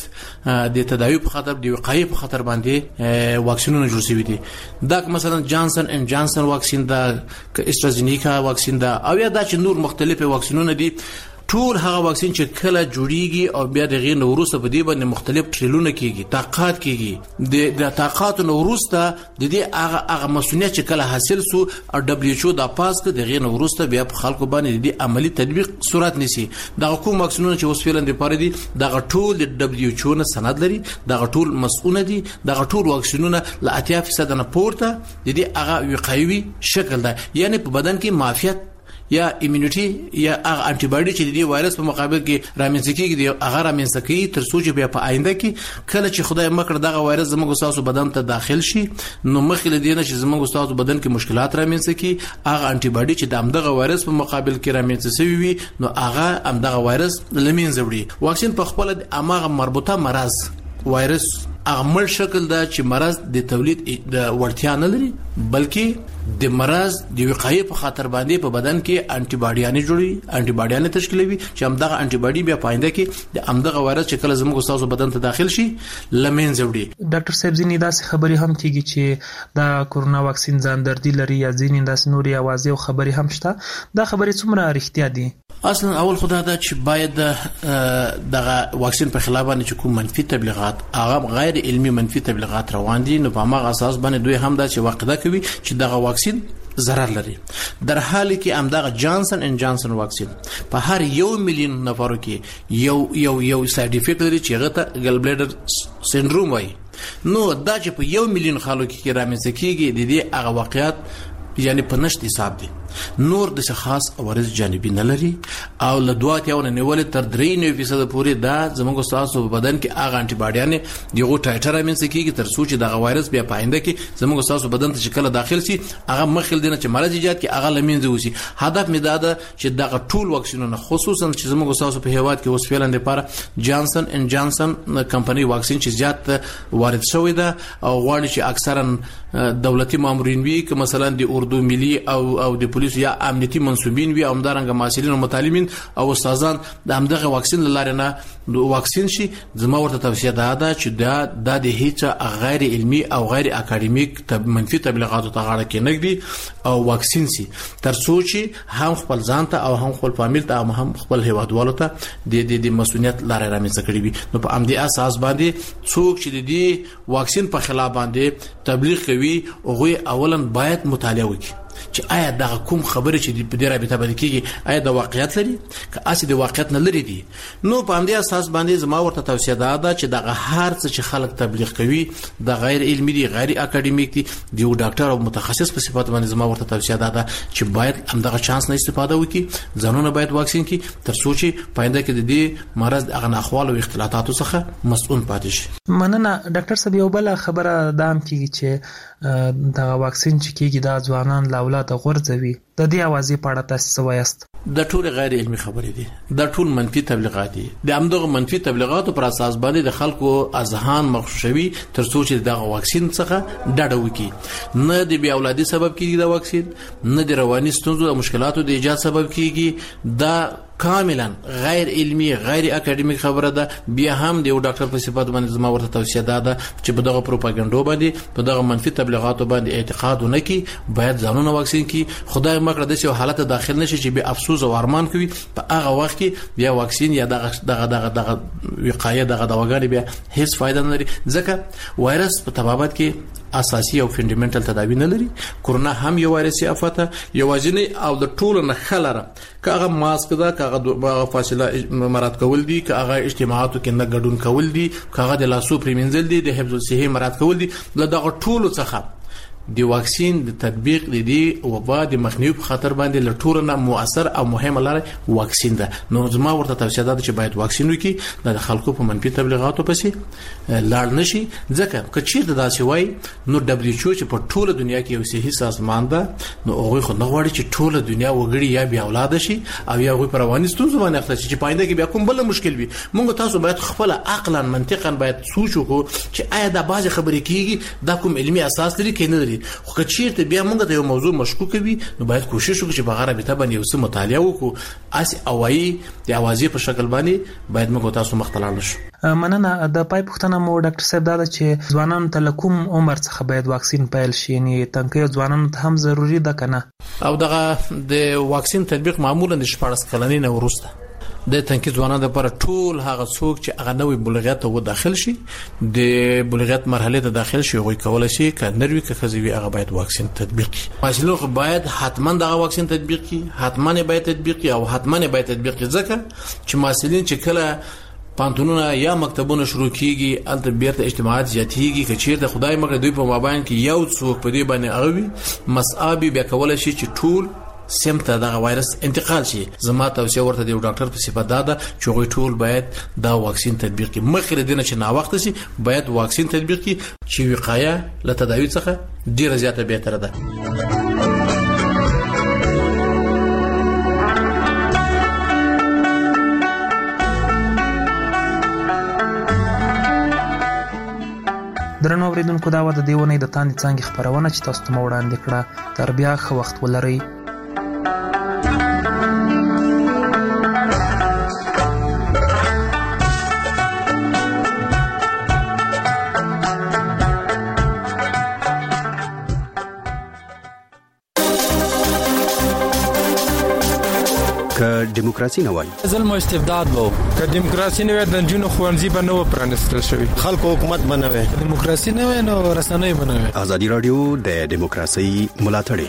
د تداوی په خاطر د وقایې په خاطر باندې واکسینونه جوړ شوي دي. دا مثلا جانسن اند جانسن واکسین دا، استرازینیکا واکسین دا، او یا دا چې نور مختلفه واکسینونه دي. ټول هغه واکسین چې کله جوړیږي او بیا دغه نو وروسته په دې باندې مختلف ټریلونه کیږي، طاقت کیږي. د د طاقت نو وروسته د دې هغه هغه مسؤلیت چې کله حاصل سو او دبليو ایچ او د پاس کې دغه نو وروسته بیا په خلکو باندې د عملی تطبیق صورت نیسي. د حکومت واکسینونه چې اوس فعلا د پاره دي دغه ټول د دبليو ایچ او نه سند لري، دغه ټول مسؤل دي، دغه ټول واکسینونه ل اتیا فیصد نه پورته د دې هغه وقایوي شکل ده، یعنی په بدن کې معافیت یا ایمونټي یا هغه انټي باډي چې د وایرس په مقابل کې رامنځته کیږي د هغه رامنځته کوي تر څو چې بیا په آینده کې کله چې خدای مکړه دغه وایرس زموږ تاسو بدن ته داخل شي نو مخکې لدی نه چې زموږ تاسو بدن کې مشکلات رامنځته کی هغه انټي باډي چې د امدغه وایرس په مقابل کې رامنځته شوی وي نو هغه امدغه وایرس لمنځه وړي. واکسین په خپل امغه مربوطه مرض وایرس عمل شکل دا چې مرض د تولید د وړتیا نه لري بلکې د مرض د وقایې په خاطر باندې په بدن کې انټي باډیانې جوړي، انټي باډیانې تشکیلوي چې همدغه انټي باډي بیا پاینده کې د همدغه وایرس چې کله زموږ تاسو بدن ته داخل شي لمنځه وړي. ډاکټر صاحب ځینې داسې خبرې هم کیږي چې دا کورونا واکسین ځاندردي لري یا ځینې داسې نورې اوازې او خبرې هم شته. دا خبرې څومره رښتیا دي؟ اصلا اول خدای دا چې باید دغه واکسین په خلاف باندې کوم منفي تبلیغات هغه غیر علمي منفي تبلیغات روان دي نو په هغه اساس باندې دوی هم دا چې واقعده کوي چې دغه واکسین ضرر لري، در حالی کې همدغه جانسن اند جانسن واکسین په هر یو میلیون نفرو کې یو یو یو ساید افیکټ لري چې هغه ته ګل بلیډر سندروم وایي. نو دا چې په یو میلیون خلکو کې رامنځته کیږي د دې هغه واقعیت یعنی په نشت حساب دي. نور د خاص عوارض جانبي نه لري او له دوه یو نه نیول تر درې نه فیصد پورې دا زموږ تاسو په بدن کې هغه انټي باډیانه دیغه ټایټر امینس کیږي تر څو چې د وایرس بیا پاینده کې زموږ تاسو بدن ته شکل داخل شي هغه مخکې دینه چې مرض ایجاد کې هغه لمینځي وسی هدف می دا ده چې دغه ټول واکسینونه خصوصا چې زموږ تاسو په هیواد کې اوس فعلا لپاره جانسن ان جانسن کمپنی واکسین چې زیات وارد شوی ده او غواړي چې اکثرا دولتي مامورین وي که مثلا د اردو ملي او او د پولیس یا امنیتي منسوبین وي او همدارنګه مسؤلین او متعلمین او استادان د همدغه واکسین لاره نه واکسین شي زما ورته توصیه ده دا چې دا د هیڅ غیر علمي او غیر اکاډمیک منفي تبلیغاتو ته غاړه کې نګدي او واکسین سي تر څو چې هم خپل ځان ته او هم خپل فامیل ته او هم خپل هیوادوالو ته د د مسؤلیت لاره رامنځته کړي وي نو په امدي اساس باندې څوک چې د دې واکسین په خلاف باندې تبلیغ کوي او اولا باید مطالعه وکړي چې آیا دا کوم خبره چې په دې رابطه باندې کیږي آیا د واقعیت لري که اسی د واقعیت نه لري دي نو په همدې اساس باندې زما ورته توصیه ده چې دا هر څه چې خلک تبلیغ کوي د غیر علمي دي غیر اکاډمیک دي د یو ډاکټر او متخصص په صفات باندې زما ورته توصیه ده چې باید همدغه چانس نه استفاده وکړي ځانونه باید واکسین کړي تر څو چې پاینده کې د دې مرض اغه احوال او اختلاطاتو څخه مسؤل پاتې شي. مننه ډاکټر صاحب یو بل خبره دام کیږي چې دا واکسین چې کیږي دا ځوانان لا اولاد غورځوي د دې اوازې په اړه تاسو وایست د ټول غیر علمي خبرې دي د ټول منفي تبلیغات دي د همدغه منفي تبلیغاتو پر اساس باندې د خلکو اذهان مغشوشوي تر څو چې دغه واکسین څخه ډډه وکړي نه د بیا اولادي سبب کیږي د واکسین نه د رواني ستونزو او مشکلاتو د ایجاد سبب کیږي دا کاملا غیر علمي غیر اکاډمیک خبره ده بیا هم د یو ډاکټر په صفات باندې زما ورته توصیه ده چې په دغه پروپاګاندا باندې په دغه منفي تبلیغاتو باندې اعتقاد ونه کی باید ځانونه واکسین کی خدای مکړه د یو حالت داخل نشي چې به افسوس او ارمان کوي په هغه وخت کې بیا واکسین یا دغه دغه دغه دغه وقایه دغه دواګانې بیا هیڅ فائدہ نه لري ځکه وایرس په طبابت کې اساسي او فندامنټل تداوی نه لري کرونا هم یو وایرسي افته یوازینی او د ټولو نه خلره کاغه ماسک دا کاغه فاصله مراد کول دي کاغه اجتماعاتو کې نه ګډون کول دي کاغه د لاسو پریمنځل دي د حفظ الصحه مراد کول دي لدغه ټولو څخه دی واکسین د تطبیق د دې وبا د مخنیوي په خاطر باندې لټور نه موثر او مهمه لاره واکسین ده نو زما ورته توصیه ده چې باید واکسین وکړي د خلکو په منفي تبلیغاتو پسې لاړ نشي ځکه کچیر د داسې وای نو دبليو ایچ او چې په ټوله دنیا کې یو صحي سازمان ده نو هغه خو نه غواړي چې ټوله دنیا وګړي یا بیا اولاد شي او یا هغه پر رواني ستونزې باندې اخته چې پاینده کې بیا کوم بل مشکل وي موږ تاسو باید خپل عقلا منطقا باید سوچ وکړو چې آیا دا بعض خبرې کیږي دا کوم علمي اساس لري کې نه لري خو کچیرته بیا موږ د یو موضوع مشکوک وي نو باید کوشش وکړو چې په غره به تبن یو څه مطالعه وکړو اسی اوایي د اوازې په شکل باندې باید موږ تاسو مختلال نشو. مننه د پای پښتنه مو ډاکټر صاحب دا چې ځوانان ته کوم عمر څخه باید واکسین پیل شي یعنی تنکي ځوانانو ته هم ضروری ده کنه او دغه د واکسین تطبیق معمولا د شپږ کلنۍ نه ورسته د تنکي ځوانانو لپاره ټول هغه څوک چې هغه نوې بلوغیت ته داخل شي د بلوغیت مرحله ته داخل شي غوي کول شي ک نروي ک خزوي هغه باید واکسین تطبیق کړي ماشلوخ باید حتما دغه واکسین تطبیق کړي حتما باید تطبیق کړي او حتما باید تطبیق کړي ځکه چې ماسلین چې کله پانتونونه یا مکتبونه شروع کیږي الته بیرته اجتماعات زیاتېږي چې چیرته خدای مګر دوی په مابین کې یو څوک په دې باندې اغوي مسابي بیا کول شي چې ټول سمته دغه وایرس انتقال شي زما توصیه ورته دی ډاکټر په صفات ده چې غوي ټول باید دا واکسین تطبیق کړي مخکې دینه چې نا وخت شي باید واکسین تطبیق کړي چې وقایه له تداوی څخه ډیره زیاته بهتره ده. درنو اوریدونکو دا و د دیونه د تانې څنګه خبرونه چې تاسو ته وړاندې کړه تر بیا خو وخت ولرئ. که دیموکراسي نه وای ظلم او استبداد وو که دیموکراسي نه وای د جنونو خوانزي به نو پرانستل شوی خلکو حکومت بنوي دیموکراسي نه وای نو رسنۍ بنوي. ازادي رادیو د دیموکراسي ملاتړ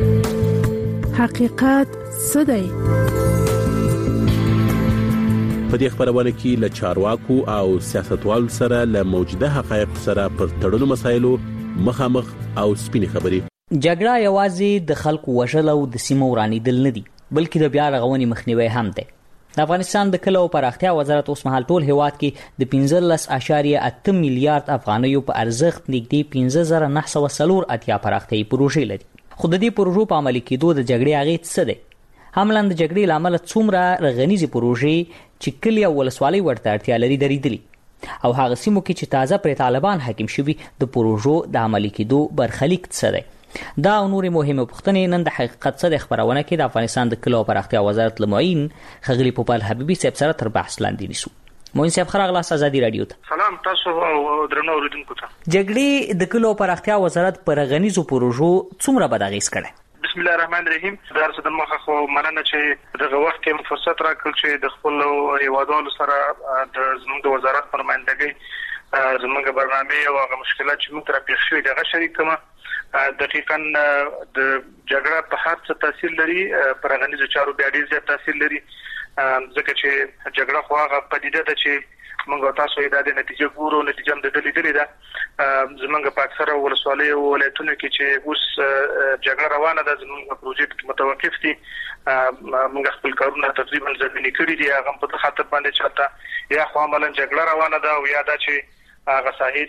حقیقت څه دی؟ په دې خبرونه کې له چارواکو او سیاستوالو سره له موجوده حقایق سره پر تړلو مسایلو مخامخ او سپینې خبرې. جګړه یوازې د خلکو وژل او د سیمو ورانیدل نه دي، بلکې د بیا رغونې مخنیوي هم دی. د افغانستان د کلو پراختیا وزارت اوس مهال ټول هیواد کې د پنځلس اعشاریه اته میلیارډ افغانیو په ارزښت نږدې پنځه زره نه سوه څلور اتیا پراختیایي پروژې لري. خو د دې پروژو په عملي کېدو د جګړې اغېز څه دی؟ هملاً د جګړې له امله څومره رغنیزې پروژې چې کلي او ولسوالۍ ورته اړتیا لري درېدلي، او هغه سیمو کې چې تازه پرې طالبان حاکم شوي د پروژو د عملي کېدو برخلیک څه دی؟ دا او نورې مهمه پوښتنې نن د حقیقت څه د خبرونه کې د افغانستان د کلو پراختیا وزارت لمعین خغلی پوپل حبیبي صاحب سره تر بحث لاندې نیسو. موین صاحب خراغلاس ازادي رادیو ته. سلام تاسو او درنو اوریدونکو ته. جګړې د کلو پراختیا وزارت پر غنیزو پروژو څومره بد اغېز کړی؟ بسم الله الرحمن الرحیم. درس د مخه خو مننه چې دغه وخت کې فرصت راکړل چې د خپل هیوادوالو سره د زموږ د وزارت پرمایندګۍ زموږ برنامه او هغه مشکلات چې موږ تر پیښ شوي دغه شریک کما دقیقاً د جګړه په هر څه تاثیر لري، پر غنیزو چارو بیا ډیر زیات تاثیر لري، ځکه چې جګړه خو هغه پدیده ده چې موږ تاسو یې د نتیجې ګورو، نتیجه هم د دې لري ده. زمونږ په اکثره ولسوالۍ او ولایتونو کې چې اوس جګړه روانه ده، زمونږ پروژې متوقف دي، موږ خپل کارونه تقریبا ځنډ کړي دي، هغه په خاطر باندې چاته یا خو عملاً جګړه روانه ده او یا دا چې هغه صحیح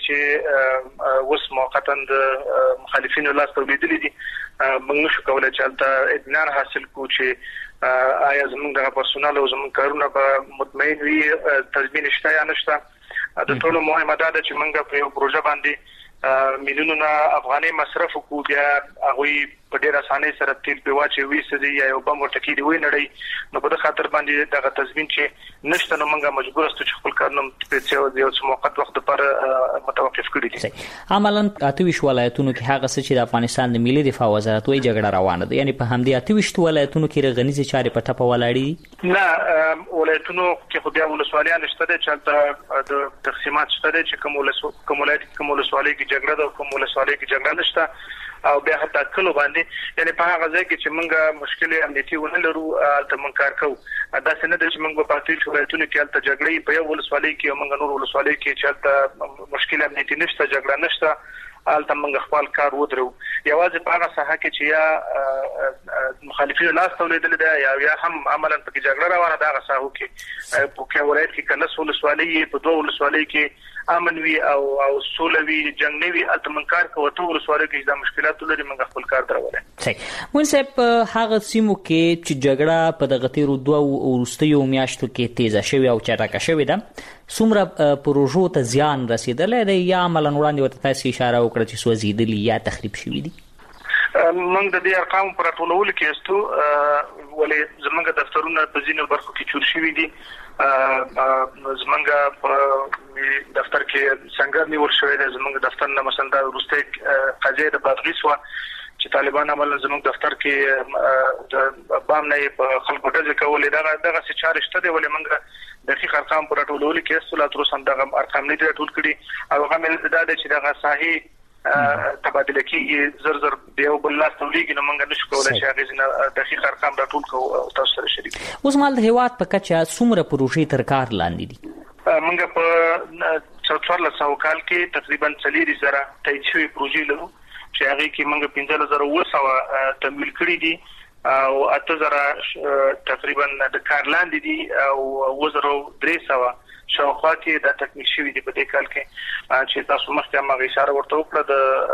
چې اوس موقتا د مخالفینو لاس ته لیدلې دي، موږ نشو کولای چې البته اطمینان حاصل کړو چې آیا زموږ د پرسونل او زموږ کارونه به مطمئن وي، تضمین شته یا نشته. د ټولو مهمه ده چې موږ په یو پروژه باندې میلیونونه افغانۍ مصرف وکړو، بیا هغه په ډېر اسانۍ سره تیل په واچي وي سدي یا یو بم ورته کېدی وي نړۍ، نو په خاطر باندې دغه تضمین چې نشته، نو موږ مجبور استو چې خپل کارونه په څو یو څه موقت وخت لپاره متوقف کړی دي. عملاً اته ویشت ولایتونو کې هغه څه چې د افغانستان د ملي دفاع وزارت وایي جګړه روانه ده، یعنی په همدې اته ویشت ولایتونو کې رغنیزې چارې په ټپه ولاړې دي؟ نه، ولایتونو کې خو بیا ولسوالیان شته دي چې د تقسیمات شته دي چې کوم ولایت کوم ولسوالۍ کې جګړه ده او کوم ولسوالۍ کې جګړه نشته، او بیا حتی کلو باندې یعنی په هغه ځای کې چې موږ مشکل امنیتي ونه لرو البته موږ کار کوو. دا څنګه د چې موږ په پاتې ولایتونو کې البته جګړې په یو ولسوالۍ کې او موږ نور ولسوالۍ کې چې البته مشکل امنیتي نشته، جګړه نشته، البته موږ خپل کار ودرو. یوازې په هغه ساحه کې چې یا مخالفینو لاس ته لیدل ده یا یا هم عملاً په جګړه روانه ده، هغه ساحو کې په کې ولایت کې کله ولسوالۍ په دوه ولسوالۍ کې امن وی او او سولوي جنگ نه وی البته موږ کار کوو، ټول ولسوالۍ کې د مشکلاتو لري، موږ خپل کار درولای. صحیح. مون صاحب هغه سیمو کې چې جګړه په دغه تیرو دوه وروستیو میاشتو کې تیزه شوې او چټکه شوې ده، څومره پروژو ته زیان رسیدلی دی یا عملاً وړاندې ورته تاسو اشاره وکړه چې سوځېدلي یا تخریب شوي دي؟ موږ د دې ارقام پر ټولولو کې استو ولې زمونږ دفترونه په ځینو برخو کې چور شوي دي، زمونږ په دفتر کې څنګه نیول شوی دی، زمونږ دفتر نه مثلا د وروستۍ قضیه د بادغیس وه چې طالبان عملاً زمونږ دفتر کې د بام نه په خلکو ډزې کولې، دغه دغه څه چارې شته دي، ولې موږ دقیق ارقام پر ټولولو کې استو لا تر اوسه هم دغه ارقام نه دي ټول کړي، او هغه مې دا دی چې دغه ساحې تبادله کیږي زر زر دیو بل لاس تولیږي، نو موږ نشو کولای چې هغه زنه دقیق ارقام راټول کوو او تاسو سره شریک کړو. اوس مال د هیواد په کچه څومره پروژې تر کار لاندې دي؟ موږ په څوارلس سوه کال کې تقریبا څلور زره تایید شوي پروژې لرو چې هغه کې موږ پنځه زره اوه سوه تمویل کړي دي او اته زره تقریبا د کار لاندې دي او اوه زره درې سوه شاوخوا کې د تکمیل شوي دي په دې کال کې چې تاسو مخکې هم هغه اشاره ورته وکړه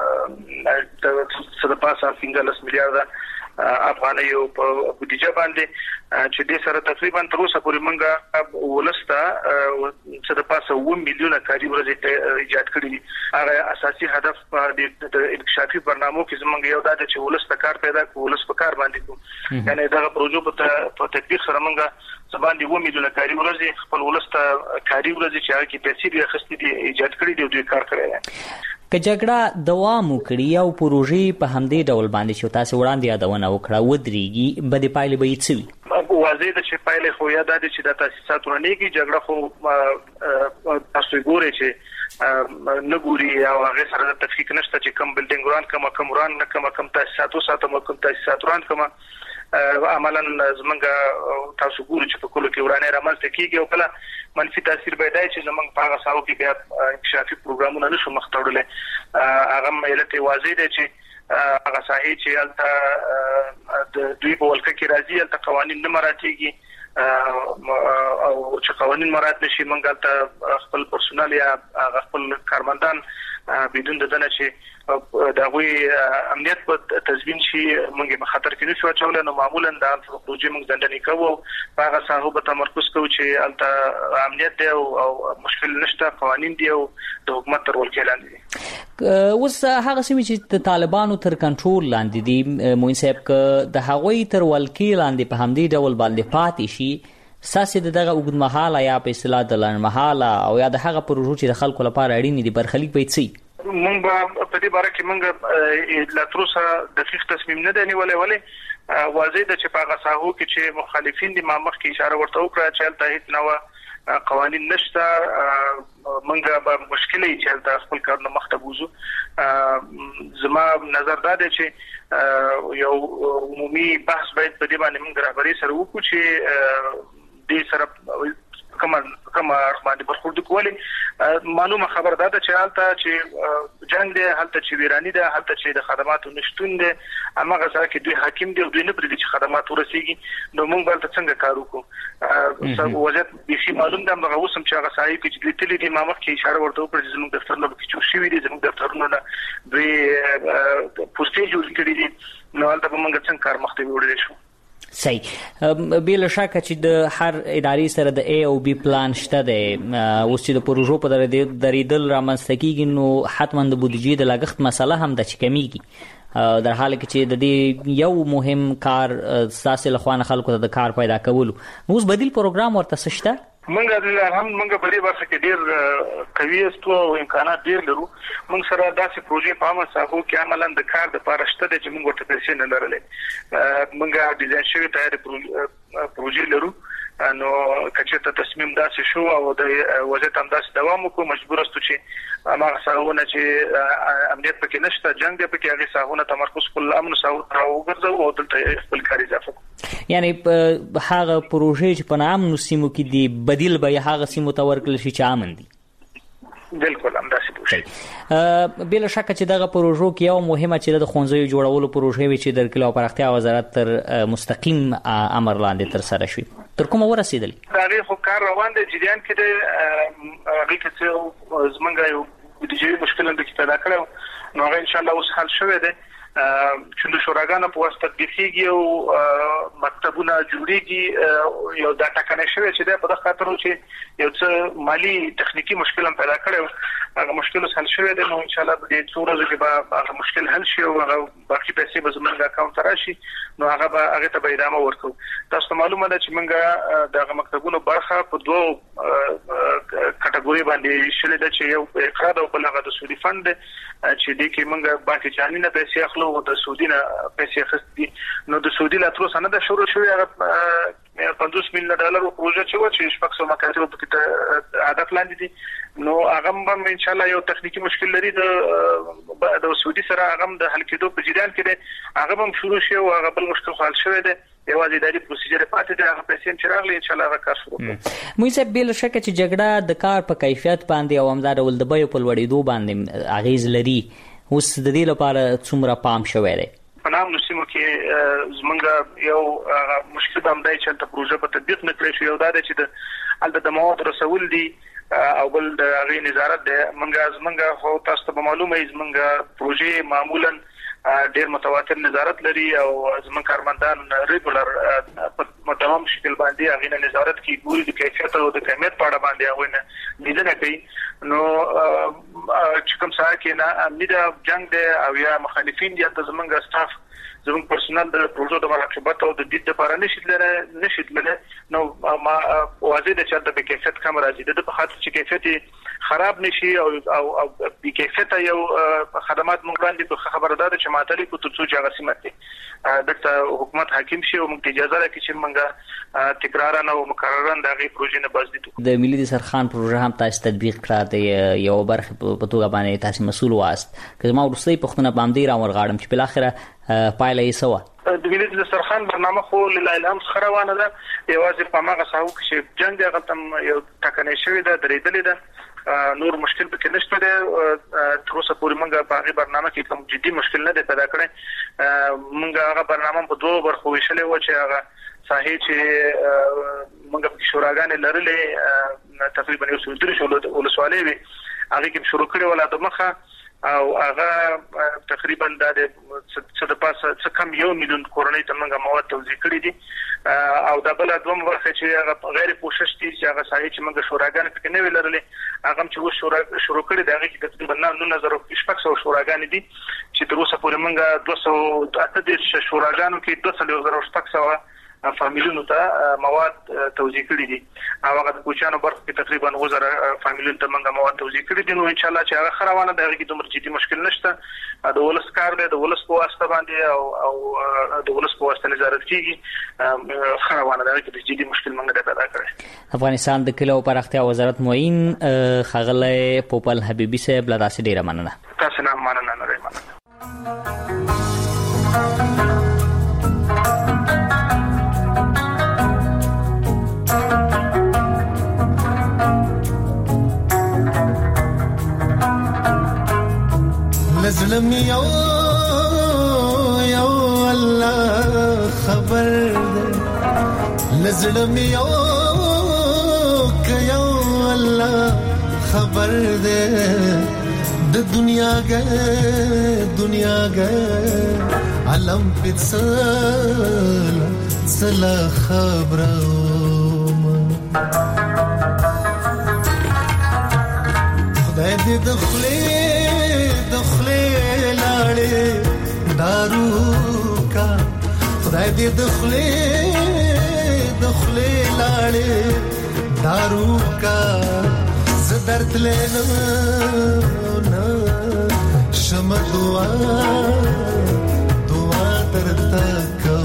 د څه د پاسه پنځلس میلیارډ افغانیو په بودیجه باندې چې د سره تقریبا تر اوسه پورې موږ ولسته څه د پاسه اوه میلیونه کاري ورځې ایجاد کړي دي. هغه اساسي هدف د انکشافي برنامو کې زموږ یو دا چې ولسته کار پیدا کړو، ولس په کار باندې کوو، یعنی دغه پروژو په تطبیق سره موږ سبان دی و میلیونه کاري ورځې خپل ولسته کاري ورځې چې هغه کې پیسې به اخیستې دي ایجاد کړي دي او دوی کار کړی دی. که جګړه دوام وکړي او پروژې په همدې ډول باندې چې تاسو وړاندې یادونه وکړه ودرېږي، بدې پایلې به یې څه وي؟ واضح ده چې پایلې خو یا ده چې د تاسیسات ورنېږي، جګړه خو تاسو ګورئ چې نه ګوري او هغه سره د تفکیک نشته چې کوم بلډینګ وران کوم کوم وران نه کوم کوم تاسیسات وساتم کوم تاسیسات وران کوم، عملاً زمونږ تاسو ګورئ چې په کلو کې ورانه رامنځته کیږي او کله منفي تاثیر پیدا شي زمونږ په هغه ساحو کې بیا انکشافي پروګرامونه نشو مخ ته وړل هغه ملت واضح دی چې هغه صحیح چې البته د دوی په ولکه کې راځي البته قوانين نه مراتيږي او چې قوانين مراد نشي مونږ ته خپل پرسونل یا خپل کارمندان بدون د دنه چې دا غوي امنیت په تضمین شي مونږه په خطر کې نشو اچول نو معمولا دا پروژې مونږ دندنې کوو په هغه ساحو په تمرکز کوو چې البته امنیت دی او مشکل نشته قوانين دی او د حکومت تر ولکې لاندې دي اوس هغه سیمه چې د طالبانو تر کنټرول لاندې دي موین صاحب ک د هغوی تر ولکې لاندې په همدې ډول باندې پاتې شي ساسي دغه اوږدمهاله یا په اصطلاح د لنډمهاله او یا د هغه پروژو چې د خلکو لپاره اړین دي برخلیک به سي مونږ په دې باره کې مونږ لا تر اوسه دقیق تصمیم نه دی نیولې ولې واضح ده چې په هغه ساحو کې چې مخالفین دي ما مخکې اشاره ورته وکړه چې هلته هیڅ نوع قوانين نشته مونږ به مشکلې چې هلته خپل کارونه مخته بوزو زما نظر دا دی چې یو عمومي بحث باید په دې باندې مونږ رهبري سره وکړو چې دې سره کوم کوم باندې برخورد کولی معلومه خبر ده چې حالت چې جنگ دی حالت چې ویرانی ده حالت چې د خدماتو نشټون دي امغه سره کې دوی حاکم دي او دوی نه پرې چې خدمات ورسیږي نو موږ بل څنګه کار وکړو وضعیت به معلوم ده موږ اوسم چې هغه صحیح کې چې تللی دي ما مخکې اشاره ورته وکړه چې زموږ دفتر له کې چې شوی دي زموږ دفترونه دوی پوسټې جوړ کړي دي نو حالت به موږ څنګه کار مخته وړل شو صحیح بل شک چې د هر ادارې سره د ای او بي پلان شته دی اوس چې د پروژو په درېدل رامنځته کیږي نو حتما د بودیجې د لګښت مسله هم د چکمیږي در حال کې چې د دې یو مهم کار ساسي لخوانه خلکو ته د کار پیدا کولو اوس بدیل پروګرام ورته شته منګه هم منګه په دې برخه کې ډیر قوي استو او امکانات ډیر لرو موږ سره داسې پروژې په عامه ساحو کې عملاً د کار د پاره شته چې موږ ورته پیسې نه لرلې موږ ډیزاین شوی تیار پروژې لرو نو کچته تصمیم داسې شو او د وضعیت هم داسې دوام وکړو مجبور استو چې هغه ساحونه چې امنیت پکې نشته جنگ دی پکې هغه ساحونه تمرکز کول امن ساحو راوګرځو او دلته خپل کار اضافه یعنی هغه پروژې چې په نام نو سیمو کې دی بدیل به هغه سیمو ته ورکړل شي چې امن دي بالکل هم داسې پوښتنه بل شک چې دغه پروژو کې یو مهمه چې د خونځو جوړولو پروژې وي چې د کلو پرختیا وزارت تر مستقیم امر لاندې تر سره شوی تر کومه ورسېدل دا غي خو کار روان دی جریان کې د هغه کې زمونږ یو بودیجې مشکل هم پیدا کړو نو هغه ان شاء الله اوس حل شوه دی چې د شوراګانو په واسطه تطبیقيږي او مکتبونه جوړيږي یو دا ټاکنه شوی چې د په خاطر چې یو څه مالی تخنیکی مشکل هم پیدا کړو هغه مشکل حل شوی دی نو ان شاء الله د دې څو ورځې کې به هغه مشکل حل شي او هغه باقي پیسې به زموږ اکاونټ راشي نو هغه به هغه ته به ادامه ورکړو تاسو معلومه ده چې موږ دغه مکتبونو برخه په دوه کټګوري باندې شلې ده چې یو اقراض او بل هغه د سودي فند چې دې کې موږ باقي ځاني نه پیسې اخلو او د سعودي نه پیسې اخستي نو د سعودي لا تر سنه د شروع شوی هغه پنځوس میلیون ډالر پروژه چې و چې شپږ سوه مکاتب په کې هدف لاندې دي نو هغه هم ان شاء الله یو تخنیکی مشکل لري د د سعودي سره هغه د حل کېدو په جریان کې دی هغه هم شروع شي او هغه بل مشکل حل شوی دی یوازې د دې پروسیجر پاتې دی هغه پیسې چې راغلي ان شاء الله هغه کار شروع کړو مو یې بل شک چې جګړه د کار په کیفیت باندې او همدار ول د بیو په لوړېدو باندې اغیز لري اوس د دې لپاره څومره پام شوی دی په نام نسیمو کې زمونږ یو مشکل هم دی چې د پروژه په تطبیق نه کړی شو یو دا چې د الته د مواد رسول دي او بل د غي نظارت د منګه زمونږ خو تاسو ته معلومه ای زمونږ پروژې معمولا ډېر متواتر نظارت لري او زمونږ کارمندان ریګولر په تمام شکل باندې هغه نظارت کوي ګوري د کیفیت او د کمیت په اړه باندې هغه نه لیدنه کوي نو چې کوم څه کې نه امنیت جنگ دی او یا مخالفین دي ته زمونږ سټاف زموږ پرسونل د پروژو د مراقبت او د دې لپاره نشي لره نشي لره نو ما واضح ده چې د کیفیت کم راځي د په خاطر چې کیفیت خراب نشي او او او د کیفیت یو خدمات موږ باندې خبردار چې ماتلي کو تر څو چې هغه سمات دي د حکومت حاکم شي او موږ اجازه راکړي چې موږ تکرارا او مکررا د غي پروژې نه باز دي د ملي سرخان پروژه هم تاسو تطبیق کړه د یو برخه په توګه باندې تاسو مسؤل واست که ما ورسې پښتنه باندې را ورغاړم چې بل اخره پایله یې سوا د ملي دسترخوان برنامه خو له الهام څخه روانه ده یوازې په ماغه ساحو کې چې جنگ هغه تم یو ټکنۍ شوی ده درېدلې ده نور مشکل پکې نشته ده تر اوسه پورې موږ په هغه برنامه کې کوم جدي مشکل نه دی پیدا کړی موږ هغه برنامه په دوه برخو ویشلې و چې هغه صحیح چې موږ په شوراګانې لرلې تقریبا یو څو درې شو ولسوالۍ وي هغه کې شروع کړي ولا د مخه او هغه تقریبا د څه د پاسه څه کم یو میلیون کورنۍ ته موږ مواد توزیع کړي دي او د بل دوم ورخه چې هغه غیر کوشش دي چې هغه صحیح چې موږ شوراګانې پکې نه ویلرلې هغه چې و شورا شروع کړي دا هغه کې تقریبا نو نظر شپږ سوه شوراګانې دي چې تر اوسه پورې موږ دوه سوه اته دېرش شوراګانو کې دوه سوه زره شپږ سوه فامیلونو ته مواد توزیع کړي دي او هغه د کوچانو برخه کې تقریبا وزره فامیلونو ته موږ مواد توزیع کړي دي نو ان شاء الله چې هغه خروانه ده هغه کې دومره جدي مشکل نشته د ولس کار دی د ولس په واسطه باندې او او د ولس په واسطه نظارت کیږي خروانه ده هغه کې جدي مشکل موږ نه پیدا کړی افغانستان د کلو پراختیا وزارت معین خغله پوپل حبیبی صاحب لا داسې ډیره مننه تاسو نه مننه نه مننه لزلم یو یو الله خبر ده لزلم یو ک یو الله خبر ده د دنیا ګه دنیا ګه علم پڅل سلا خبرم خدای دې دخلې دخلې لاړې دارو کا خدای دې دخلې دخلې لاړې دارو کا زدرت لینو نا شم دعا دعا درتا کو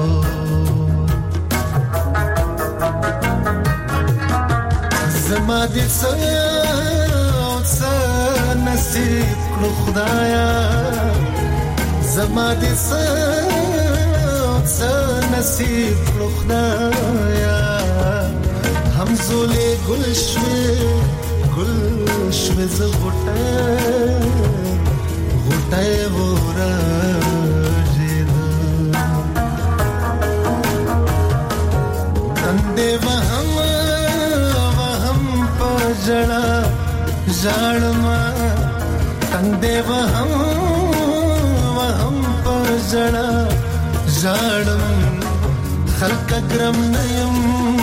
زما دې سره نصیب کړو خدایا زما دې څه نصیب کړو خدایا همزولې ګل شوې ګل شوې ز غټه غټه ورا جید تندې وهم وهم پجړه ژړما تندې وهم وهم پجړه ژړم خلق ګرم نیم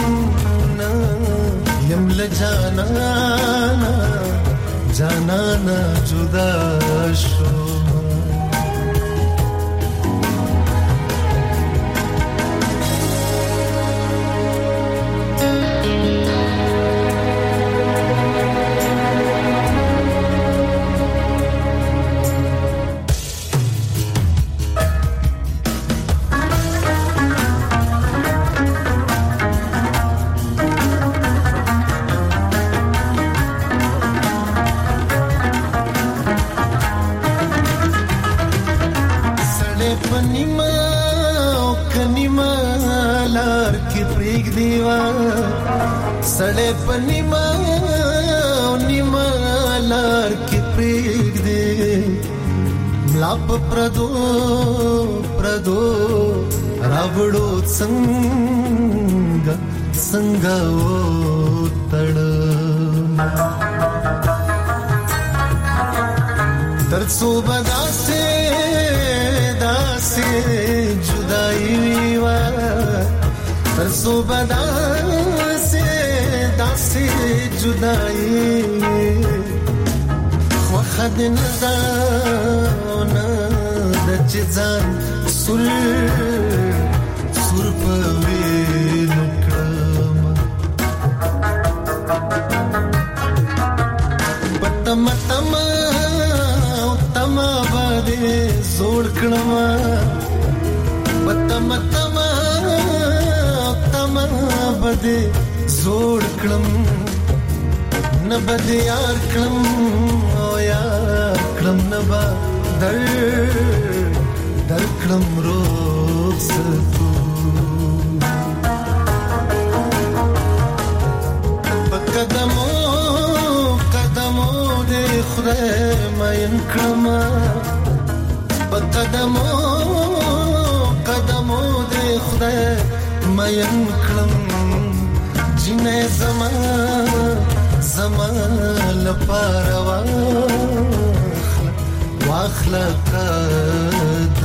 یم لجانا جانا جدا شو सड़े पनीमा नीमा लार के प्रेग दे लाप प्रदो प्रदो रावड़ो संग संगा ओ तड़ तरसो बदा से दासे जुदाई वा तरसो बदा दासी जुदाई وخد نزاونا د چزان سر سر پوی نکرم بتم تم تم باندې زوړ کړم بتم تم تم باندې زوړ کړم نه بد یار کړم او یار کړم نه با در در کړم رو رخصتو قدمو قدمو دې خدای مې کړم په قدمو قدمو دې خدای مې کړم جنې زما زما لپاره واخلا واخلا